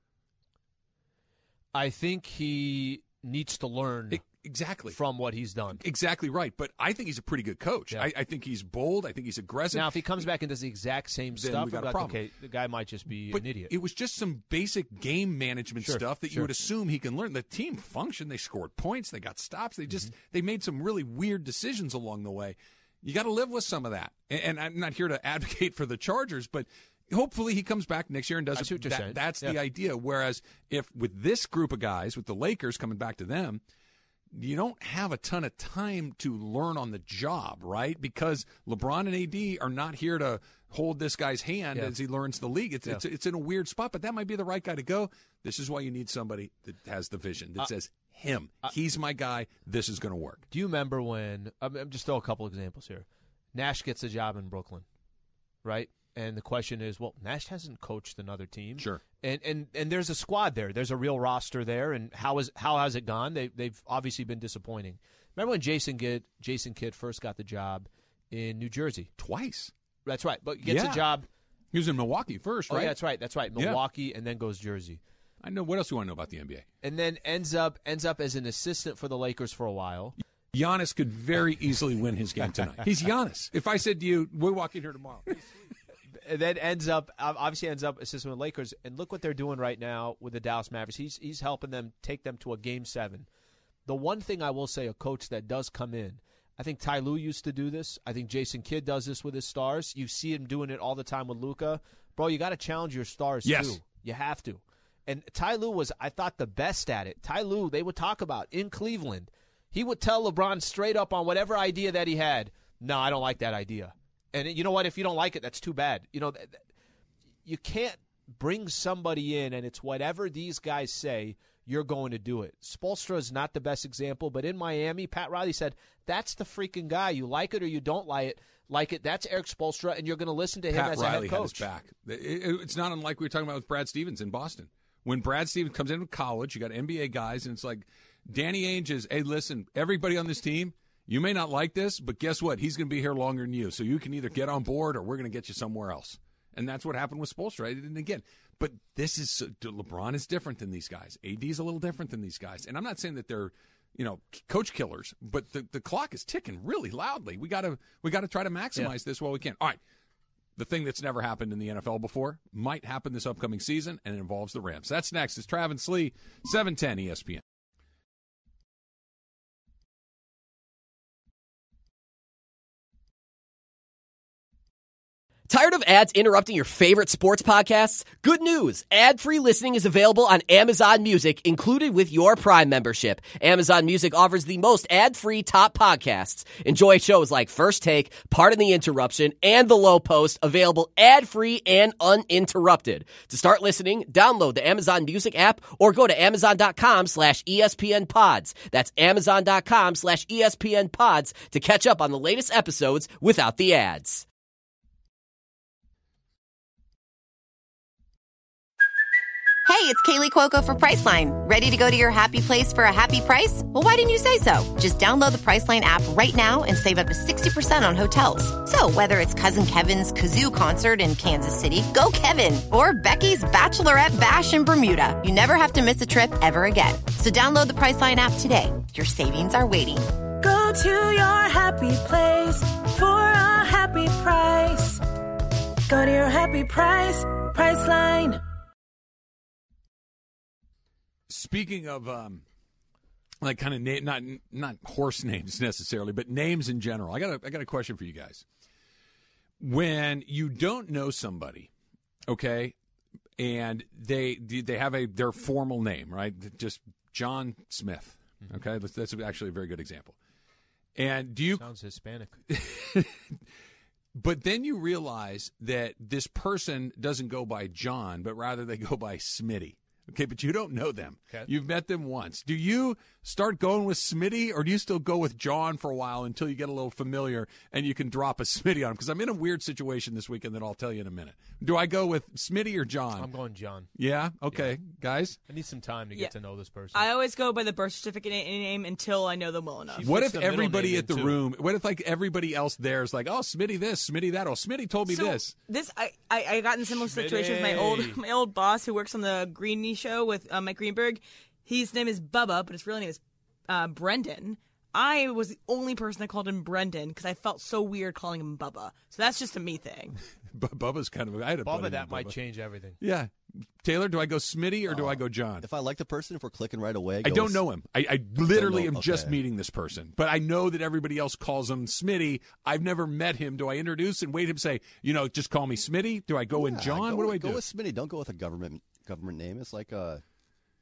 I think he needs to learn. It, Exactly. From what he's done. Exactly right. But I think he's a pretty good coach. Yeah. I, I think he's bold. I think he's aggressive. Now, if he comes back and does the exact same then stuff, we got a like, problem. okay, the guy might just be but an idiot. It was just some basic game management sure, stuff that sure. you would assume he can learn. The team functioned. They scored points. They got stops. They just mm-hmm. they made some really weird decisions along the way. You got to live with some of that. And, and I'm not here to advocate for the Chargers, but hopefully he comes back next year and does I it. see what you're that, saying. That's yeah. the idea. Whereas if with this group of guys, with the Lakers coming back to them, you don't have a ton of time to learn on the job, right? Because LeBron and A D are not here to hold this guy's hand Yeah. as he learns the league. It's, Yeah. it's it's in a weird spot, but that might be the right guy to go. This is why you need somebody that has the vision, that Uh, says, him, uh, he's my guy, this is going to work. Do you remember when, I'm, I'm just throw a couple examples here. Nash gets a job in Brooklyn, right? And the question is, well, Nash hasn't coached another team. Sure. And and and there's a squad there. There's a real roster there. And how is how has it gone? They they've obviously been disappointing. Remember when Jason Kidd Jason Kidd first got the job in New Jersey? Twice. That's right. But gets Yeah. a job. He was in Milwaukee first, Oh, right? yeah, that's right. That's right. Yeah. Milwaukee and then goes Jersey. I know. What else do you want to know about the N B A? And then ends up ends up as an assistant for the Lakers for a while. Giannis could very easily win his game tonight. He's Giannis. If I said to you, we're walking here tomorrow. And then ends up obviously ends up assistant with the Lakers, and look what they're doing right now with the Dallas Mavericks. He's he's helping them take them to a game seven. The one thing I will say, a coach that does come in, I think Ty Lue used to do this. I think Jason Kidd does this with his stars. You see him doing it all the time with Luka. Bro, you got to challenge your stars Yes. too. You have to. And Ty Lue was, I thought, the best at it. Ty Lue, they would talk about in Cleveland. He would tell LeBron straight up on whatever idea that he had, no, I don't like that idea. And you know what? If you don't like it, that's too bad. You know, th- th- you can't bring somebody in and it's whatever these guys say, you're going to do it. Spoelstra is not the best example, but in Miami, Pat Riley said, that's the freaking guy. You like it or you don't like it. Like it. That's Eric Spoelstra, and you're going to listen to him Pat as Riley a head had his coach. back. It- it- it's not unlike we were talking about with Brad Stevens in Boston. When Brad Stevens comes into college, you got N B A guys, and it's like Danny Ainge is, hey, listen, everybody on this team, you may not like this, but guess what? He's going to be here longer than you, so you can either get on board or we're going to get you somewhere else. And that's what happened with Spoelstra. And again, but this is LeBron is different than these guys. A D is a little different than these guys. And I'm not saying that they're, you know, coach killers, but the, the clock is ticking really loudly. We got to we got to try to maximize Yeah. this while we can. All right. The thing that's never happened in the N F L before might happen this upcoming season, and it involves the Rams. That's next. It's Travis Lee, seven ten E S P N. Tired of ads interrupting your favorite sports podcasts? Good news! Ad-free listening is available on Amazon Music, included with your Prime membership. Amazon Music offers the most ad-free top podcasts. Enjoy shows like First Take, Pardon the Interruption, and The Low Post, available ad-free and uninterrupted. To start listening, download the Amazon Music app or go to amazon.com slash ESPN pods. That's amazon.com slash ESPN pods to catch up on the latest episodes without the ads. Hey, it's Kaylee Cuoco for Priceline. Ready to go to your happy place for a happy price? Well, why didn't you say so? Just download the Priceline app right now and save up to sixty percent on hotels. So whether it's Cousin Kevin's Kazoo Concert in Kansas City, go Kevin, or Becky's Bachelorette Bash in Bermuda, you never have to miss a trip ever again. So download the Priceline app today. Your savings are waiting. Go to your happy place for a happy price. Go to your happy price, Priceline. Speaking of, um, like, kind of na- not not horse names necessarily, but names in general, I got a, I got a question for you guys. When you don't know somebody, okay, and they they have a their formal name, right? Just John Smith, okay, that's, that's actually a very good example. And do you Sounds Hispanic? But then you realize that this person doesn't go by John, but rather they go by Smitty. Okay, but you don't know them. Okay. You've met them once. Do you start going with Smitty, or do you still go with John for a while until you get a little familiar and you can drop a Smitty on him? Because I'm in a weird situation this weekend that I'll tell you in a minute. Do I go with Smitty or John? I'm going John. Yeah? Okay. Yeah. Guys? I need some time to get Yeah. to know this person. I always go by the birth certificate na- name until I know them well enough. What if the middle everybody name at the in, too. room, what if like everybody else there is like, oh, Smitty this, Smitty that, oh, Smitty told me So, this. This I, I, I got in a similar situation with my old Smitty. my old boss who works on the Greeny show with uh, Mike Greenberg. His name is Bubba, but his real name is uh, Brendan. I was the only person that called him Brendan because I felt so weird calling him Bubba. So that's just a me thing. B- Bubba's kind of, I had a buddy Bubba, named that might Bubba. change everything. Yeah. Taylor, do I go Smitty or do I go John? If I like the person, if we're clicking right away, I go don't with- know him. I, I literally know- am just okay. meeting this person, but I know that everybody else calls him Smitty. I've never met him. Do I introduce and wait him say, you know, just call me Smitty? Do I go in Yeah, John? Go, what do I go do? with Smitty. Don't go with a government government name. It's like a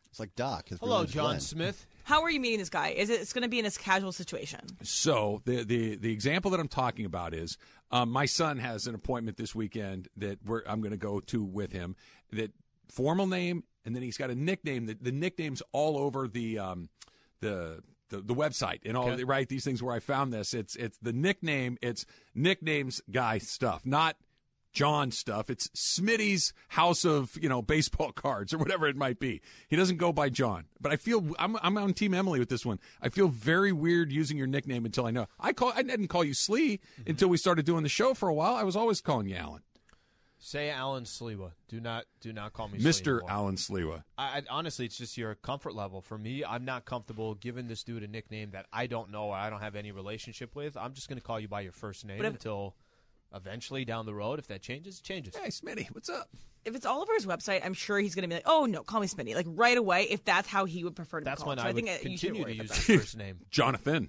It's like Doc. His Hello, real name's John Glenn. Smith. How are you meeting this guy? Is it it's going to be in a casual situation? So the the the example that I'm talking about is um, my son has an appointment this weekend that we're, I'm going to go to with him. That formal name, and then he's got a nickname. That the nicknames all over the um, the. The, the website and all Okay. right, these things where I found this. It's it's the nickname. It's nicknames guy stuff, not John stuff. It's Smitty's House of you know baseball cards or whatever it might be. He doesn't go by John, but I feel I'm I'm on Team Emily with this one. I feel very weird using your nickname until I know. I call I didn't call you Slee mm-hmm. until we started doing the show for a while. I was always calling you Alan. Say Alan Sliwa. Do not do not call me Mister Sliwa. Alan Sliwa. I, I honestly, it's just your comfort level. For me, I'm not comfortable giving this dude a nickname that I don't know or I don't have any relationship with. I'm just going to call you by your first name if, until eventually down the road, if that changes, it changes. Hey, Smitty, what's up? If it's all over his website, I'm sure he's going to be like, "Oh no, call me Smitty," like right away. If that's how he would prefer to That's be called. when so I, I think would that you should continue worry to about use that. his first name. Jonathan.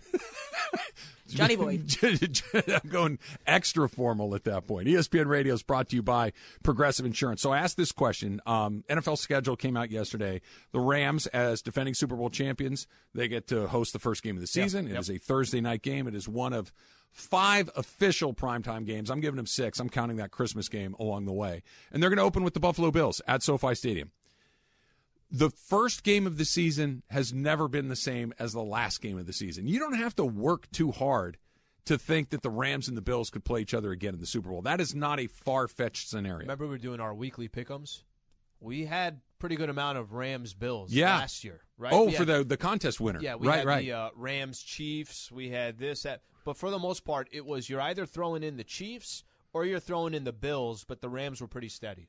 Johnny Boy. I'm going extra formal at that point. E S P N Radio is brought to you by Progressive Insurance. So I asked this question. Um, N F L schedule came out yesterday. The Rams, as defending Super Bowl champions, they get to host the first game of the season. Yep. It Yep. is a Thursday night game. It is one of five official primetime games. I'm giving them six. I'm counting that Christmas game along the way. And they're going to open with the Buffalo Bills at SoFi Stadium. The first game of the season has never been the same as the last game of the season. You don't have to work too hard to think that the Rams and the Bills could play each other again in the Super Bowl. That is not a far-fetched scenario. Remember we were doing our weekly pick'ems? We had pretty good amount of Rams-Bills yeah. last year, right? Oh, we for had, the, the contest winner. Yeah, we right, had right. the uh, Rams-Chiefs. We had this, that. But for the most part, it was you're either throwing in the Chiefs or you're throwing in the Bills, but the Rams were pretty steady.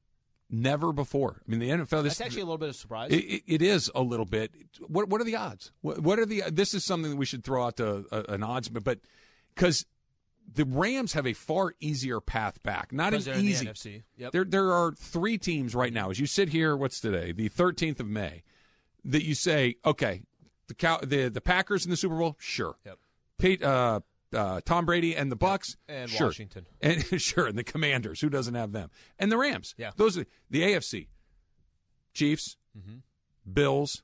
Never before. I mean, the N F L. This, That's actually a little bit of surprise. It, it, it is a little bit. What What are the odds? What, what are the? This is something that we should throw out to a, an odds, but because the Rams have a far easier path back. Not an they're in the easy. N F C. Yep. There there are three teams right now. As you sit here, what's today? The thirteenth of May. That you say, okay, the cow, the the Packers in the Super Bowl, sure. Yep. Pete, uh, uh, Tom Brady and the Bucks, and sure. Washington, and sure, and the Commanders. Who doesn't have them? And the Rams. Yeah, those are the A F C. Chiefs, mm-hmm. Bills,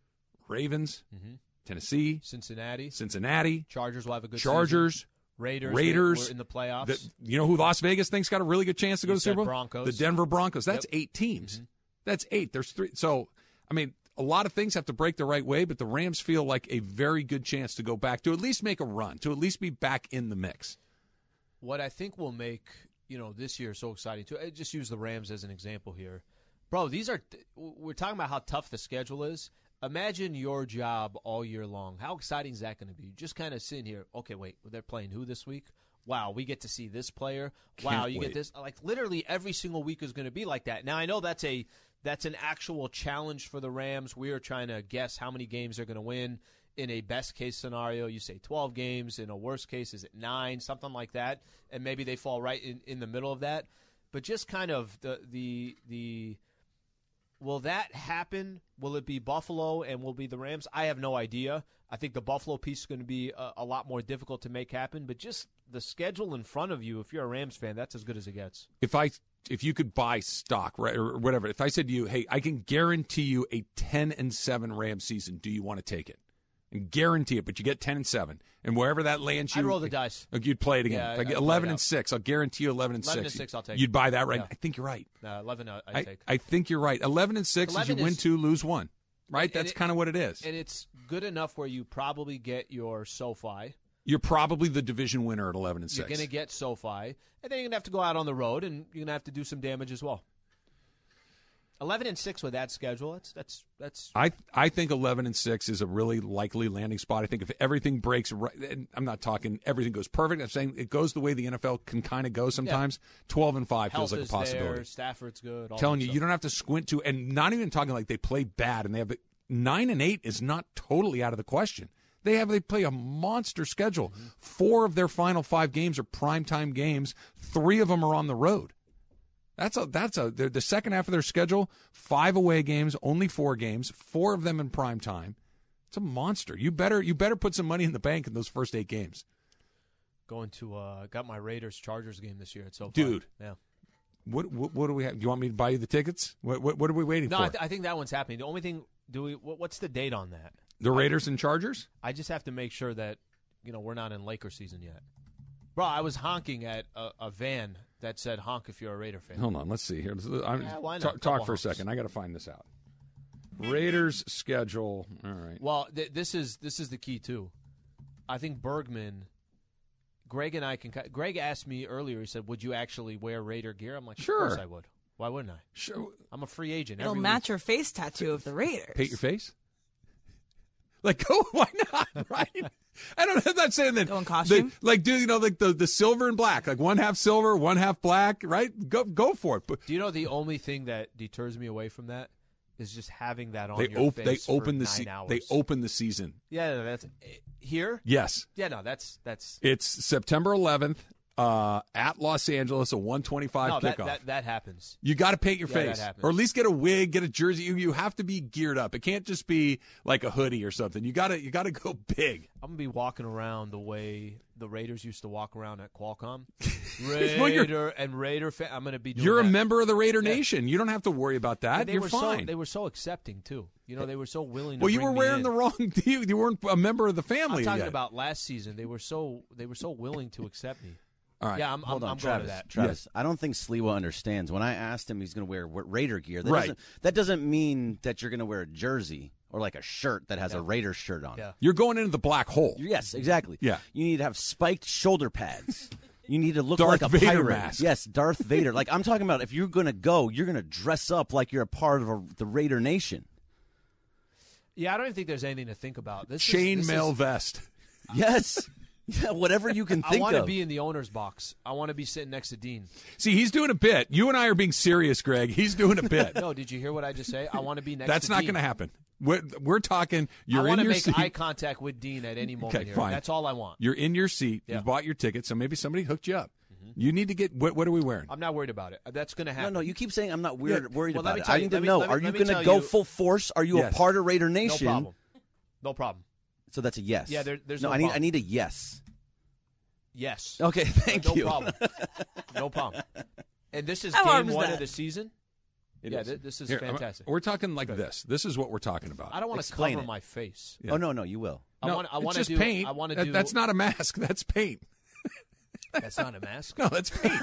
Ravens, mm-hmm. Tennessee, Cincinnati, Cincinnati, Chargers will have a good Chargers, season. Raiders, Raiders were in the playoffs. The, you know who Las Vegas thinks got a really good chance to go You to the Super Bowl? Broncos. The Denver Broncos. That's Yep. eight teams. Mm-hmm. That's eight. There's three. So, I mean, a lot of things have to break the right way, but the Rams feel like a very good chance to go back, to at least make a run, to at least be back in the mix. What I think will make, you know, this year so exciting, too, I just use the Rams as an example here. Bro, these are – we're talking about how tough the schedule is. Imagine your job all year long. How exciting is that going to be? Just kind of sitting here, okay, wait, they're playing who this week? Wow, we get to see this player. Wow, Can't you wait. get this. Like, literally every single week is going to be like that. Now, I know that's a that's an actual challenge for the Rams. We are trying to guess how many games they're going to win. In a best-case scenario, you say twelve games. In a worst case, is it nine, something like that? And maybe they fall right in, in the middle of that. But just kind of the the the will that happen? Will it be Buffalo and will it be the Rams? I have no idea. I think the Buffalo piece is going to be a, a lot more difficult to make happen. But just the schedule in front of you, if you're a Rams fan, that's as good as it gets. If I if you could buy stock, right, or whatever, if I said to you, hey, I can guarantee you a ten and seven Rams season, do you want to take it? And guarantee it, but you get ten and seven, and wherever that lands you, I'd roll the dice. You'd play it again. Yeah, if I get I'd eleven play it and six, I'll guarantee you eleven and eleven six. and six, I'll take. You'd buy that right? Yeah. I think you're right. Uh, eleven, I, I take. I think you're right. Eleven and six is you win is, two, lose one. Right? And That's it, kind of what it is. And it's good enough where you probably get your SoFi. You're probably the division winner at eleven and six. You're going to get SoFi, and then you're going to have to go out on the road, and you're going to have to do some damage as well. Eleven and six with that schedule, that's that's that's. I I think eleven and six is a really likely landing spot. I think if everything breaks right, and I'm not talking everything goes perfect. I'm saying it goes the way the N F L can kind of go sometimes. Yeah. Twelve and five Health feels like is a possibility. There, Stafford's good. All Telling you, stuff. you don't have to squint to, and not even talking like they play bad, and they have nine and eight is not totally out of the question. They have they play a monster schedule. Mm-hmm. Four of their final five games are primetime games. Three of them are on the road. That's a that's a the second half of their schedule. Five away games, only four games. Four of them in prime time. It's a monster. You better you better put some money in the bank in those first eight games. Going to uh, got my Raiders Chargers game this year. It's so fun. Dude, yeah. What, what what do we have? Do you want me to buy you the tickets? What what, what are we waiting No, for? I, th- I think that one's happening. The only thing, do we? What, what's the date on that? The Raiders and Chargers? I just have to make sure that you know we're not in Laker season yet. Bro, I was honking at a, a van that said "honk if you're a Raider fan." Hold on, let's see here. I'm, Yeah, why not? ta- Couple talk for a honks. second. I got to find this out. Raiders schedule. All right. Well, th- this is this is the key too. I think Bergman, Greg and I can. Greg asked me earlier. He said, "Would you actually wear Raider gear?" I'm like, Sure. "Of course I would. Why wouldn't I? Sure. I'm a free agent. It'll Every match week. your face tattoo of the Raiders. Paint your face? Like, go, why not, right? I don't, I'm not saying that. Go in costume? the- like, do, you know, like the, the silver and black, like one half silver, one half black, right? Go go for it. But Do you know the only thing that deters me away from that is just having that on they, your op- they face open for the nine se- hours. they open the season. Yeah, no, that's here. Yes. Yeah, no, that's that's It's September eleventh uh, at Los Angeles, a one twenty-five no, that, kickoff. that that happens. You got to paint your Yeah, that face, happens. or at least get a wig, get a jersey. You, you have to be geared up. It can't just be like a hoodie or something. You got to you got to go big. I'm gonna be walking around the way the Raiders used to walk around at Qualcomm. Raider Well, you're- and Raider fan. I'm gonna be doing You're a that. member of the Raider Yeah. Nation. You don't have to worry about Yeah, that. they You're were fine. So, they were so accepting too. You know, they were so willing. to Well, you bring were me wearing in. the wrong. You, you weren't a member of the I'm family talking yet. about last season. They were so they were so willing to accept me. All right. Yeah, I'm, Hold I'm, on, I'm Travis. going to that. Travis, I don't think Sliwa understands. When I asked him he's going to wear Ra- Raider gear, that, Right. doesn't, that doesn't mean that you're going to wear a jersey or like a shirt that has Yeah. a Raiders shirt on. Yeah. You're going into the black hole. Yes, exactly. Yeah. You need to have spiked shoulder pads. You need to look Darth like a Vader pirate. mask. Yes, Darth Vader. Like I'm talking about, if you're going to go, you're going to dress up like you're a part of a, the Raider Nation. Yeah, I don't even think there's anything to think about. This Chain is, this mail is, vest. Yes. Yeah, whatever you can I think want to of. be in the owner's box. I want to be sitting next to Dean. See, he's doing a bit. You and I are being serious, Greg. He's doing a bit. No, did you hear what I just say? I want to be next That's to not Dean. going to happen. We're, we're talking. You're I want in to your make seat. eye contact with Dean at any moment Okay, here. fine. That's all I want. You're in your seat. Yeah. You bought your ticket, so maybe somebody hooked you up. You need to get. What, what are we wearing? I'm not worried about it. That's going to No, happen. no, you keep saying I'm not weird, Yeah. worried Well, let about me it. tell I you- need to let me- know, let me- are you let me going to tell go you- full force? Are you Yes. a part of Raider No Nation? problem. No problem. So that's a yes. Yeah, there- there's no, no I need problem. I need a yes. Yes. Okay, thank no you. problem. No problem. And this is How hard game was one that? of the season. It yeah, is. th- this is Here, I'm- fantastic. We're talking like this. This is what we're talking about. I don't want to Explain cover it. my face. Yeah. Oh no, no, you will. I No, want. I it's want to just do. paint. I want to That- do. That's not a mask. That's paint. That's not a mask. No, that's paint.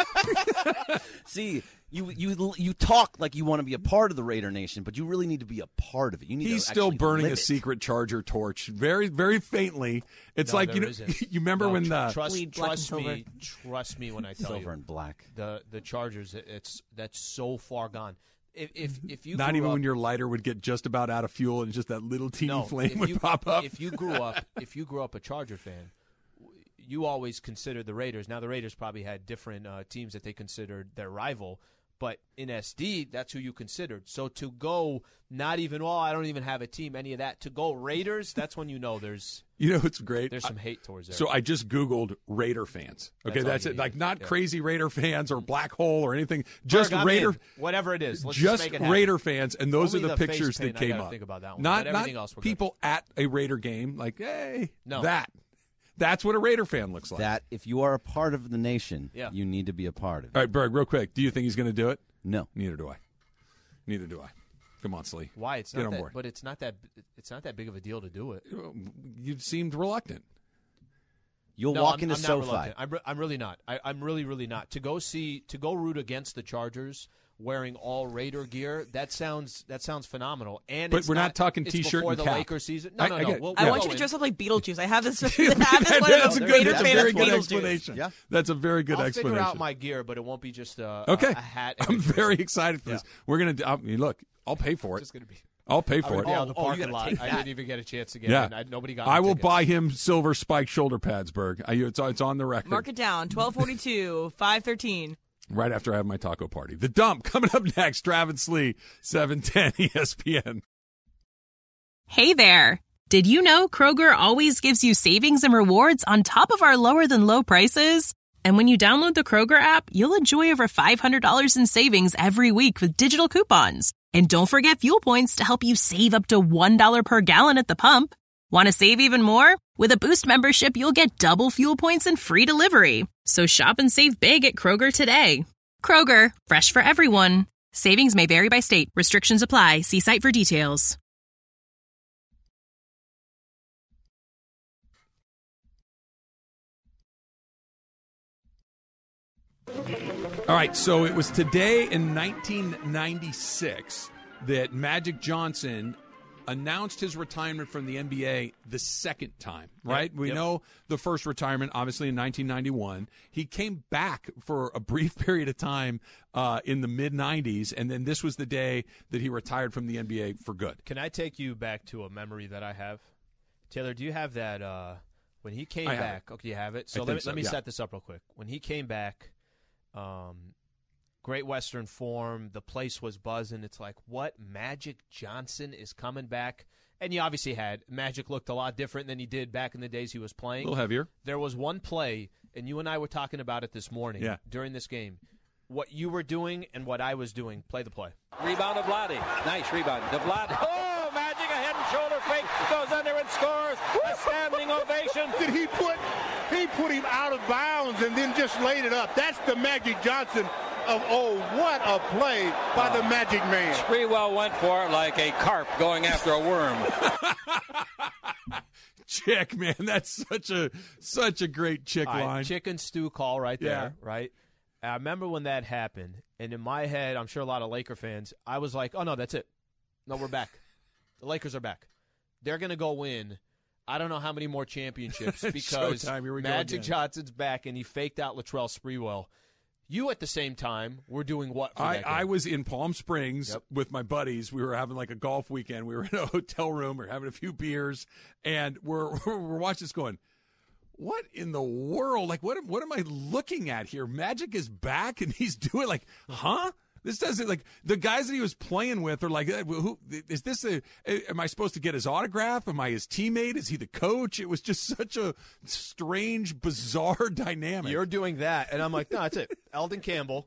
See, you you you talk like you want to be a part of the Raider Nation, but you really need to be a part of it. You need He's to still actually burning live a it. secret Charger torch, very, very faintly. It's No, like you there know. isn't. You remember No, when tr- the trust Bleed black and trust silver. me trust me when I tell silver you and black. the the Chargers. it- It's that's so far gone. If if if you not grew even up, when your lighter would get just about out of fuel and just that little teeny no, flame if would you, pop up. If you grew up if you grew up a Charger fan, you always considered the Raiders. Now the Raiders probably had different uh, teams that they considered their rival, but in S D, that's who you considered. So to go, not even, oh, I don't even have a team, any of that. To go Raiders, that's when you know there's You know what's great? there's some hate towards there. So I just Googled Raider fans. Okay, That's all that's, you it. need. Like not Yeah. crazy Raider fans or Black Hole or anything. Just Berg, I'm Raider, in. Whatever it is. Let's just just make it happen. Raider fans, and those Only are the, the face pictures that paint, I came gotta up. think about that one, Not but not everything else we're good. people at a Raider game. Like, hey, No. that. That's what a Raider fan looks like. That if you are a part of the nation, Yeah. you need to be a part of it. All right, Berg, real quick. Do you think he's going to do it? No. Neither do I. Neither do I. Come on, Slee. Why? It's Get not on that, board. but it's not that. It's not that big of a deal to do it. You seemed reluctant. You'll No, walk I'm, into I'm not SoFi. reluctant. I'm, re- I'm really not. I, I'm really, really not. To go see, to go root against the Chargers wearing all Raider gear, that sounds that sounds phenomenal. And But it's we're not talking it's T-shirt before and the cap. Lakers season. No, I- no, I no. get- We'll, I we'll want go you to in. dress up like Beetlejuice. I have this. I have this one that's of a a good, Raider that's a fan very of good Beetlejuice. explanation. Yeah. That's a very good I'll explanation. figure out my gear, but it won't be just a, Okay. a, a hat. and I'm a jersey. very excited for this. Yeah. We're gonna. do- I mean, look, I'll pay for It's it. just gonna be. I'll pay I for was it. down the Oh, oh, you parking gotta lot. take I that. didn't even get a chance to get Yeah, in. I, nobody got. I me will tickets. buy him silver spiked shoulder pads, Berg. I, it's, it's on the record. Mark it down. twelve forty-two, five thirteen. Right after I have my taco party. The Dump coming up next. Travis Lee, seven ten E S P N. Hey there. Did you know Kroger always gives you savings and rewards on top of our lower than low prices? And when you download the Kroger app, you'll enjoy over five hundred dollars in savings every week with digital coupons. And don't forget fuel points to help you save up to one dollar per gallon at the pump. Want to save even more? With a Boost membership, you'll get double fuel points and free delivery. So shop and save big at Kroger today. Kroger, fresh for everyone. Savings may vary by state. Restrictions apply. See site for details. All right, so it was today in nineteen ninety-six that Magic Johnson announced his retirement from the N B A the second time, right? Yep, we yep. know the first retirement, obviously, in nineteen ninety-one. He came back for a brief period of time uh, in the mid-nineties, and then this was the day that he retired from the N B A for good. Can I take you back to a memory that I have? Taylor, do you have that uh, when he came I have back? it. Okay, you have it? I So let think me, so, let me yeah. set this up real quick. When he came back, um, Great Western Forum, the place was buzzing. It's like, what? Magic Johnson is coming back? And you obviously had. Magic looked a lot different than he did back in the days he was playing. A little heavier. There was one play, and you and I were talking about it this morning Yeah. during this game. What you were doing and what I was doing. Play the play. Rebound of Vlade. Nice rebound. The Vlade. Oh, Magic, a head and shoulder fake. Goes under and scores. A standing ovation. Did he put he put him out of bounds and then just laid it up? That's the Magic Johnson of old. What a play by the Magic Man. Sprewell went for it like a carp going after a worm. Chick, man, that's such a such a great chick All right, line. chicken stew call right there, Yeah. right? I remember when that happened, and in my head, I'm sure a lot of Laker fans, I was like, oh, no, that's it. No, we're back. The Lakers are back. They're going to go win. I don't know how many more championships because Showtime, here we go Magic again. Johnson's back, and he faked out Latrell Sprewell. You, at the same time, were doing what for I, that game? I was in Palm Springs Yep. with my buddies. We were having like a golf weekend. We were in a hotel room. We were having a few beers, and we're we're watching this going, what in the world? Like, what, what am I looking at here? Magic is back, and he's doing like, huh? This doesn't, like, the guys that he was playing with are like, eh, who is this? A, am I supposed to get his autograph? Am I his teammate? Is he the coach? It was just such a strange, bizarre dynamic. You're doing that, and I'm like, no, that's it. Eldon Campbell,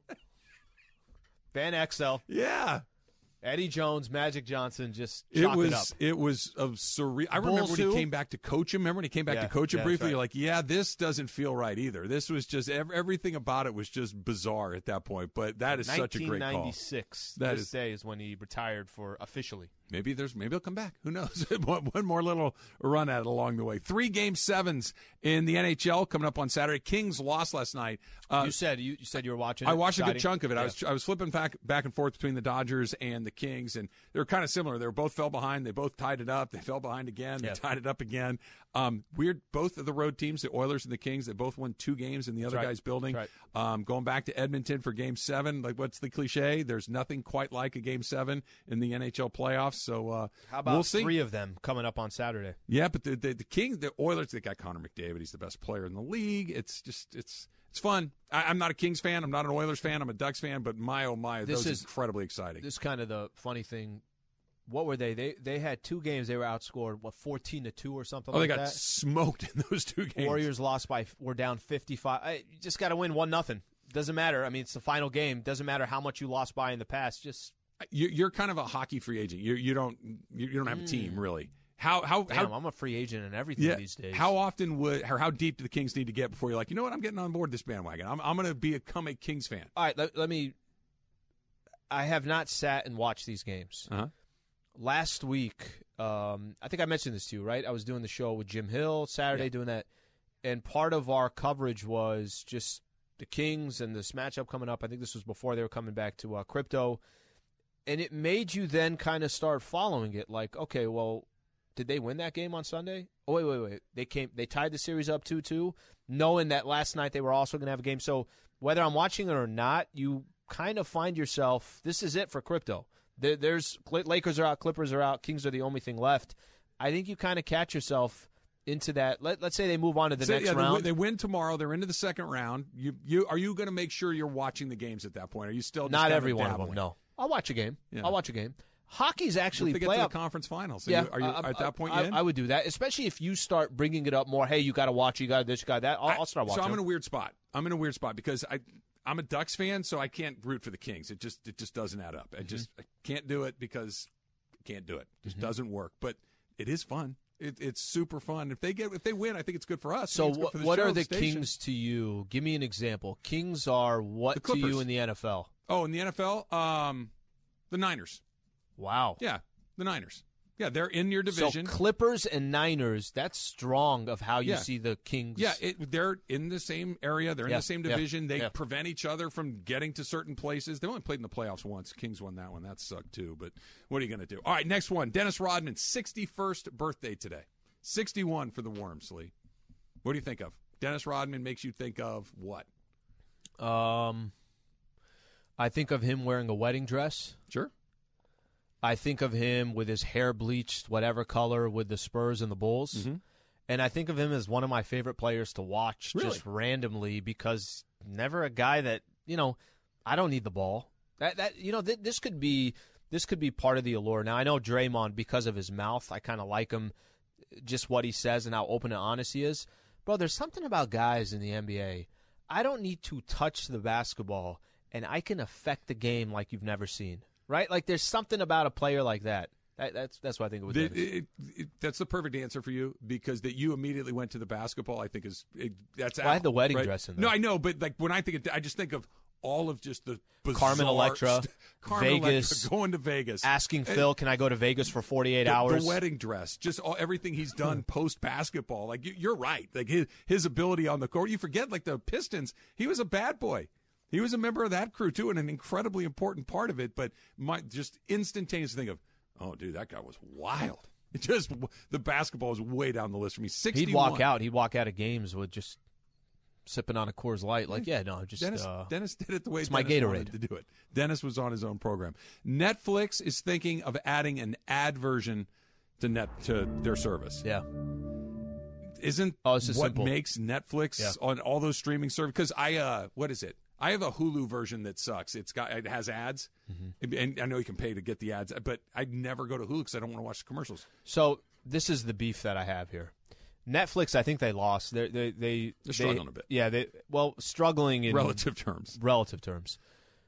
Van Exel, yeah. Eddie Jones, Magic Johnson, just It chalk was it up. it was a surreal. I remember Bulls when he too? came back to coach him. Remember when he came back Yeah, to coach him yeah, that's briefly? right. You're like, yeah, this doesn't feel right either. This was just ev- everything about it was just bizarre at that point. But that is such a great call. nineteen ninety-six. That This is- day is when he retired for officially. Maybe there's maybe he'll come back. Who knows? one, one more little run at it along the way. Three game sevens in the N H L coming up on Saturday. Kings lost last night. Uh, you said you, you said you were watching. I it, watched a good Scotty? chunk of it. I Yeah. was I was flipping back back and forth between the Dodgers and the Kings, and they were kind of similar. They were both fell behind. They both tied it up. They fell behind again. They Yeah. tied it up again. Um, weird. Both of the road teams, the Oilers and the Kings, they both won two games in the other right. guy's building. That's Um, going back to Edmonton for Game Seven. Like, what's the cliche? There's nothing quite like a Game Seven in the N H L playoffs. So uh, How about we'll see. three of them coming up on Saturday? Yeah, but the, the the Kings, the Oilers, they got Connor McDavid. He's the best player in the league. It's just it's it's fun. I, I'm not a Kings fan. I'm not an Oilers fan. I'm a Ducks fan. But my oh my, This those is- incredibly exciting. This is kind of the funny thing. What were they? They they had two games. They were outscored what fourteen to two or something. Oh, they like got that. smoked in those two games. Warriors lost by. We're down fifty-five. I, you just got to win one nothing. Doesn't matter. I mean, it's the final game. Doesn't matter how much you lost by in the past. Just You, you're kind of a hockey free agent. You you don't you, you don't have a team really. How how damn, how I'm a free agent and everything yeah, these days. how often would or how deep do the Kings need to get before you're like, you know what, I'm getting on board this bandwagon. I'm I'm going to become a Kings fan. All right, let, let me. I have not sat and watched these games. Uh-huh. Last week, um, I think I mentioned this to you, right? I was doing the show with Jim Hill Saturday, Yeah. doing that, and part of our coverage was just the Kings and this matchup coming up. I think this was before they were coming back to uh, crypto, and it made you then kind of start following it. Like, okay, well, did they win that game on Sunday? Oh wait, wait, wait. They came. They tied the series up two two, knowing that last night they were also going to have a game. So whether I'm watching it or not, you kind of find yourself. This is it for crypto. There, there's Lakers are out, Clippers are out, Kings are the only thing left. I think you kind of catch yourself into that. Let, let's say they move on to the So, next yeah, they round. win, they win tomorrow. They're into the second round. You you are you going to make sure you're watching the games at that point? Are you still just Not kind every of one of dabbling? them. No, I'll watch a game. Yeah. I'll watch a game. Hockey's actually If they get playoff. to the conference finals. Are Yeah, you, are you I- at I- that point? I, you in? I would do that, especially if you start bringing it up more. Hey, you got to watch. You got this. You got that. I'll, I'll start watching. So I'm in a weird spot. I'm in a weird spot because I I'm a Ducks fan, so I can't root for the Kings. It just it just doesn't add up. I Mm-hmm. just I can't do it because I can't do it. It just Mm-hmm. doesn't work. But it is fun. It, it's super fun. If they get if they win, I think it's good for us. So what, what show, are the station. Kings to you? Give me an example. Kings are what to you in the N F L? Oh, in the N F L, um, the Niners. Wow. Yeah, the Niners. Yeah, they're in your division. So Clippers and Niners, that's strong of how you yeah. see the Kings. Yeah, it, they're in the same area. They're in yeah. the same yeah. division. They yeah. prevent each other from getting to certain places. They only played in the playoffs once. Kings won that one. That sucked too. But what are you going to do? All right, next one. Dennis Rodman's sixty-first birthday today. sixty-one for the Worms, Lee. What do you think of? Dennis Rodman makes you think of what? Um, I think of him wearing a wedding dress. Sure. I think of him with his hair bleached whatever color with the Spurs and the Bulls. Mm-hmm. And I think of him as one of my favorite players to watch Really? just randomly because never a guy that, you know, I don't need the ball. That that you know, th- this could be this could be part of the allure. Now, I know Draymond, because of his mouth, I kind of like him, just what he says and how open and honest he is. Bro, there's something about guys in the N B A. I don't need to touch the basketball, and I can affect the game like you've never seen. Right? Like, there's something about a player like that. that that's that's what I think it was. The, it, it, that's the perfect answer for you because that you immediately went to the basketball, I think, is it, that's well, out, I had the wedding right? dress in there. No, I know, but like when I think of, I just think of all of just the bizarre Carmen Electra, st- Carmen Vegas, Electra, going to Vegas. Asking And Phil, can I go to Vegas for forty-eight the, hours? The wedding dress, just all, everything he's done post-basketball. Like, you, you're right. Like, his, his ability on the court. You forget, like, the Pistons, he was a bad boy. He was a member of that crew, too, and an incredibly important part of it. But my just instantaneous thing of, oh, dude, that guy was wild. It just, the basketball is way down the list for me. sixty-one. He'd walk out. He'd walk out of games with just sipping on a Coors Light. Like, yeah, no, just Dennis, uh, Dennis did it the way it's Dennis my Gatorade. wanted to do it. Dennis was on his own program. Netflix is thinking of adding an ad version to net to their service. Yeah. Isn't oh, what simple. makes Netflix yeah. on all those streaming services? Because I, uh, what is it? I have a Hulu version that sucks. It's got it has ads, mm-hmm. and I know you can pay to get the ads, but I never go to Hulu because I don't want to watch the commercials. So this is the beef that I have here. Netflix, I think they lost. They're, they they they're struggling they, a bit. Yeah, they well struggling in relative terms. Relative terms.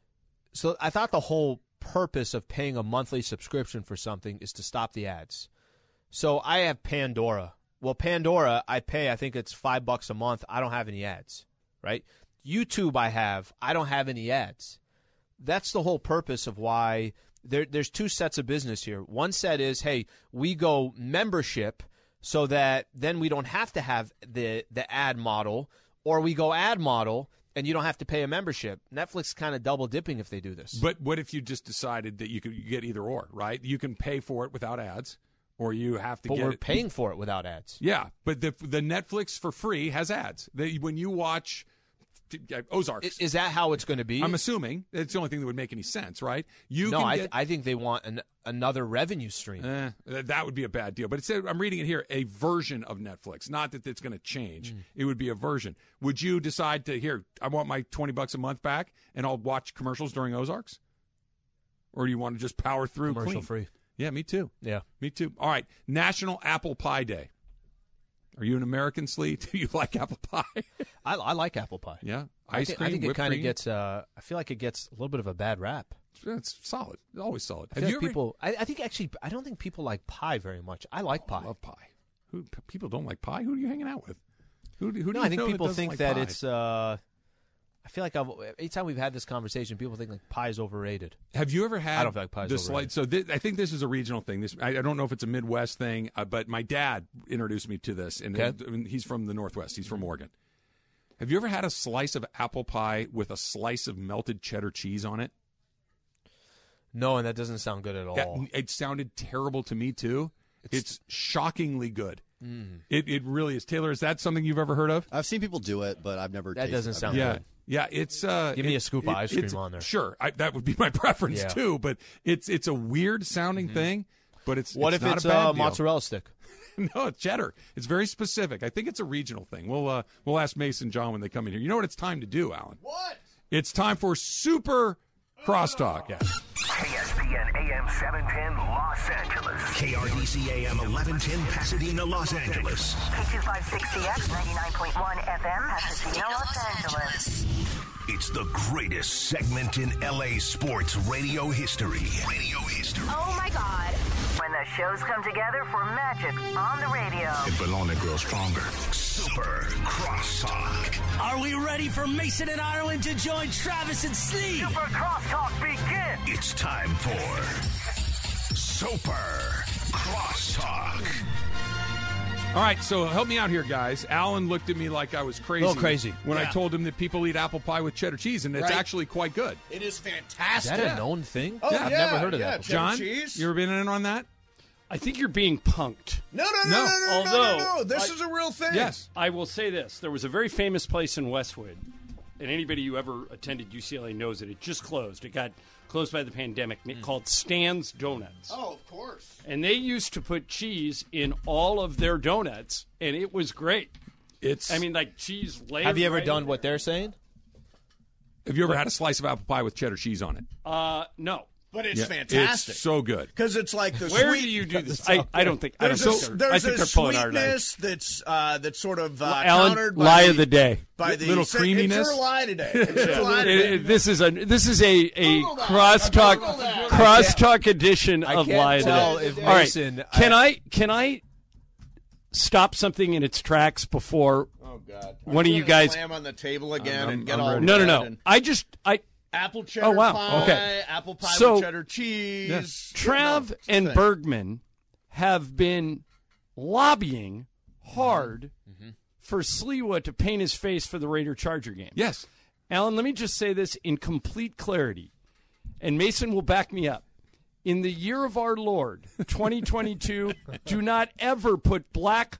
So I thought the whole purpose of paying a monthly subscription for something is to stop the ads. So I have Pandora. Well, Pandora, I pay. I think it's five bucks a month. I don't have any ads, right? YouTube, I have. I don't have any ads. That's the whole purpose of why there, there's two sets of business here. One set is, hey, we go membership so that then we don't have to have the the ad model, or we go ad model and you don't have to pay a membership. Netflix kind of double dipping if they do this. But what if you just decided that you could you get either or, right? You can pay for it without ads, or you have to but get we're it. paying for it without ads. Yeah, but the the Netflix for free has ads. They, when you watch Ozarks. Is that how it's going to be? I'm assuming. It's the only thing that would make any sense, right? You no, can I, get, th- I think they want an, another revenue stream. Eh, that would be a bad deal. But it said, I'm reading it here, a version of Netflix. Not that it's going to change. Mm. It would be a version. Would you decide to, here, I want my twenty bucks a month back, and I'll watch commercials during Ozarks? Or do you want to just power through Commercial clean? free. Yeah, me too. Yeah. Me too. All right, National Apple Pie Day. Are you an American, Slee? Do you like apple pie? I, I like apple pie. Yeah, I ice think, cream. I think it kind of gets. Uh, I feel like it gets a little bit of a bad rap. It's solid. It's always solid. I Have feel you like ever... people? I, I think actually, I don't think people like pie very much. I like oh, pie. I love pie. Who people don't like pie? Who are you hanging out with? Who, who do no, you I think know people that think like that pie? it's. Uh, I feel like I've, anytime we've had this conversation, people think like pie is overrated. Have you ever had? I don't feel like pie is this overrated. Slight, so this, I think this is a regional thing. This I, I don't know if it's a Midwest thing, uh, but my dad introduced me to this, and okay. it, I mean, he's from the Northwest. He's from Oregon. Have you ever had a slice of apple pie with a slice of melted cheddar cheese on it? No, and that doesn't sound good at all. Yeah, it sounded terrible to me too. It's, it's shockingly good. Mm. It it really is. Taylor, is that something you've ever heard of? I've seen people do it, but I've never. That doesn't sound yeah. good. Yeah, it's uh, give me it, a scoop it, of ice cream on there. Sure, I, that would be my preference yeah. too. But it's it's a weird sounding mm-hmm. thing. But it's what it's if not it's a bad a deal. mozzarella stick? No, it's cheddar. It's very specific. I think it's a regional thing. We'll uh, we'll ask Mason John when they come in here. You know what it's time to do, Alan? What? It's time for Super Crosstalk. Yeah. K S P N A M seven ten Los Angeles. K R D C A M eleven ten Pasadena, Los Angeles. K two fifty-six C X ninety-nine point one F M Pasadena, Los Angeles. It's the greatest segment in L A sports radio history. Radio history. Oh my God. When the shows come together for magic on the radio. It will only grow stronger. Super Crosstalk. Are we ready for Mason and Ireland to join Travis and Slee? Super Crosstalk begin. It's time for Super Crosstalk. All right, so help me out here, guys. Alan looked at me like I was crazy. A little crazy. When Yeah. I told him that people eat apple pie with cheddar cheese, and it's Right. actually quite good. It is Is fantastic. that a known thing? Oh, I've yeah, never heard of yeah, that before. John, cheese? you ever been in on that? I think you're being punked. No, no, no, No. no, no, no, Although, no, no. This I- is a real thing. Yes. I will say this. There was a very famous place in Westwood, and anybody who ever attended U C L A knows it. It just closed. It got closed by the pandemic, Hmm. called Stan's Donuts. Oh, of course. And they used to put cheese in all of their donuts, and it was great. It's. I mean, like cheese layered. Have you ever right done in what they're saying? Have you ever had a slice of apple pie with cheddar cheese on it? there. Uh, no. But it's Yeah, fantastic. It's so good. Because it's like the Where sweet. do you do this? I, I don't think. I don't There's think a, they're, there's I think a they're pulling our line. sweetness that's uh, that's sort of uh, Alan, countered by lie the, of the day. by the Little say- creaminess? It's your lie today. It's your lie It- today. it- this is a this is a, a Google that. crosstalk Google that. crosstalk edition I of can't Lie tell Today. if All right, Mason- can I can I stop something in its tracks before Oh God! one of you I'm gonna guys? slam on the table again I'm- and get I'm all ready. No, no, red no. and- I just I Apple cheddar Oh, wow. pie, Okay. apple pie So- with cheddar cheese. Yes. Trav No, it's a and thing. Bergman have been lobbying hard for Sliwa to paint his face for the Raider Charger game. Yes. Alan, let me just say this in complete clarity, and Mason will back me up. In the year of our Lord, twenty twenty-two, do not ever put black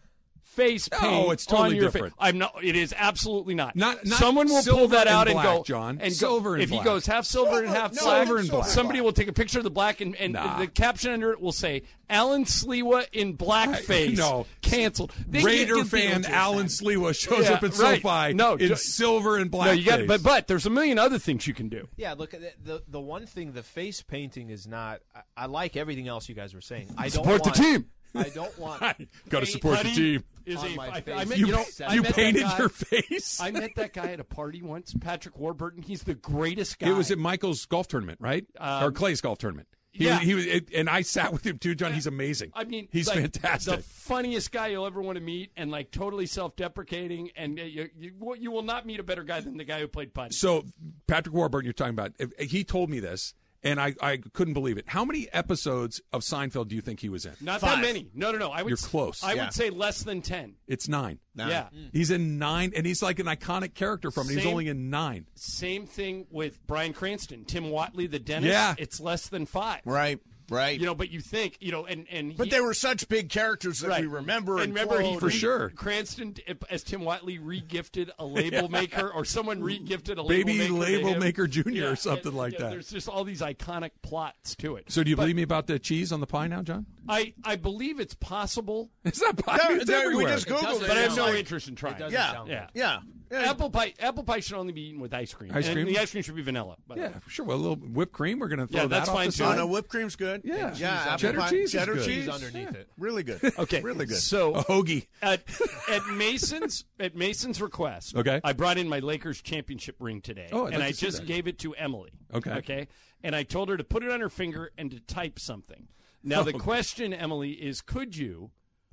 face No, paint it's totally on your different. face. I'm not. It is absolutely not. Not- not Someone will pull silver that out and and, black, go, John. And go, Silver and if black. he goes half silver and half no, black, silver and black. somebody will take a picture of the black and, and Nah. the caption under it will say Alan Sliwa in blackface. No. Canceled. They can't Raider do fan Beetlejuice Alan then. Sliwa shows Yeah, up at right. SoFi No, in ju- silver and black. No, you got. But but there's a million other things you can do. Yeah, look, the, the the one thing, the face painting is not. I, I like everything else you guys were saying. I don't Support the want, team. I don't want. Got to support the Buddy team. Is on a, my I, face. I met, You, you, know, I you met that painted guy- your face. I met that guy at a party once, Patrick Warburton. He's the greatest guy. It was at Michael's golf tournament, right? Um, or Clay's golf tournament. He, yeah. was, he was, it, and I sat with him too, John. He's amazing. I mean, he's like, fantastic. The funniest guy you'll ever want to meet, and like totally self-deprecating, and uh, you, you, you will not meet a better guy than the guy who played putt. So Patrick Warburton, you're talking about. if- He told me this, and I, I couldn't believe it. How many episodes of Seinfeld do you think he was in? Not Five. that many. No, no, no. I would. You're s- close. I Yeah. would say less than ten. It's nine. Nine. Yeah. He's in nine, and he's like an iconic character from it. He's Same- only in nine. Same thing with Bryan Cranston, Tim Watley, the dentist. Yeah. It's less than five. Right, right. You know, but you think, you know, and and but he- they were such big characters that Right. we remember. And remember, he quote For and- sure. Cranston, as Tim Watley, re-gifted a label maker, or someone re-gifted a label Baby maker. to Label him. Maker Junior Yeah, or something and- like yeah, that. There's just all these iconic plots to it. So do you But believe me about the cheese on the pie now, John? I, I believe it's possible, It's not pie. No, it's there- we everywhere. just Googled it. but I have It's no like- interest in trying. It doesn't Yeah. sound Yeah. Yeah. Yeah. Apple pie. Apple pie should only be eaten with ice cream. Ice And cream? the ice cream should be vanilla. by the Yeah, way. sure. Well, a little whipped cream. We're going to throw Yeah, that that's off fine, the too. Oh, side. no, whipped cream's good. Yeah. yeah. apple Cheddar pie- cheese is cheddar good. cheese Cheese underneath yeah. it. Really good. Okay, really good. So A hoagie. at at Mason's at Mason's request, Okay. I brought in my Lakers championship ring today, Oh, I'd and like I to see just that. gave it to Emily. Okay. okay, and I told her to put it on her finger and to type something. Now the Oh. question, Emily, is could you?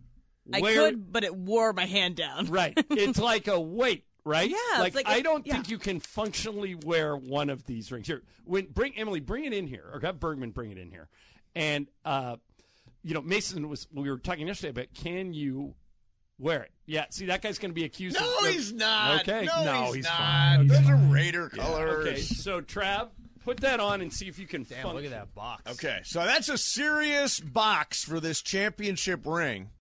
I wear- could, but it wore my hand down. Right. It's like a weight, right? Yeah, it's Like, like I a- don't yeah. think you can functionally wear one of these rings. Here, when bring Emily, bring it in here, or have Bergman bring it in here, and uh, you know, Mason was. We were talking yesterday about can you wear it? Yeah. See, that guy's going to be accused. No, of, he's not. Okay. No, No, he's, he's not. fine. Those are Raider Yeah, colors. Okay. So Trav, put that on and see if you can. Damn, function. look at that box. Okay, so that's a serious box for this championship ring.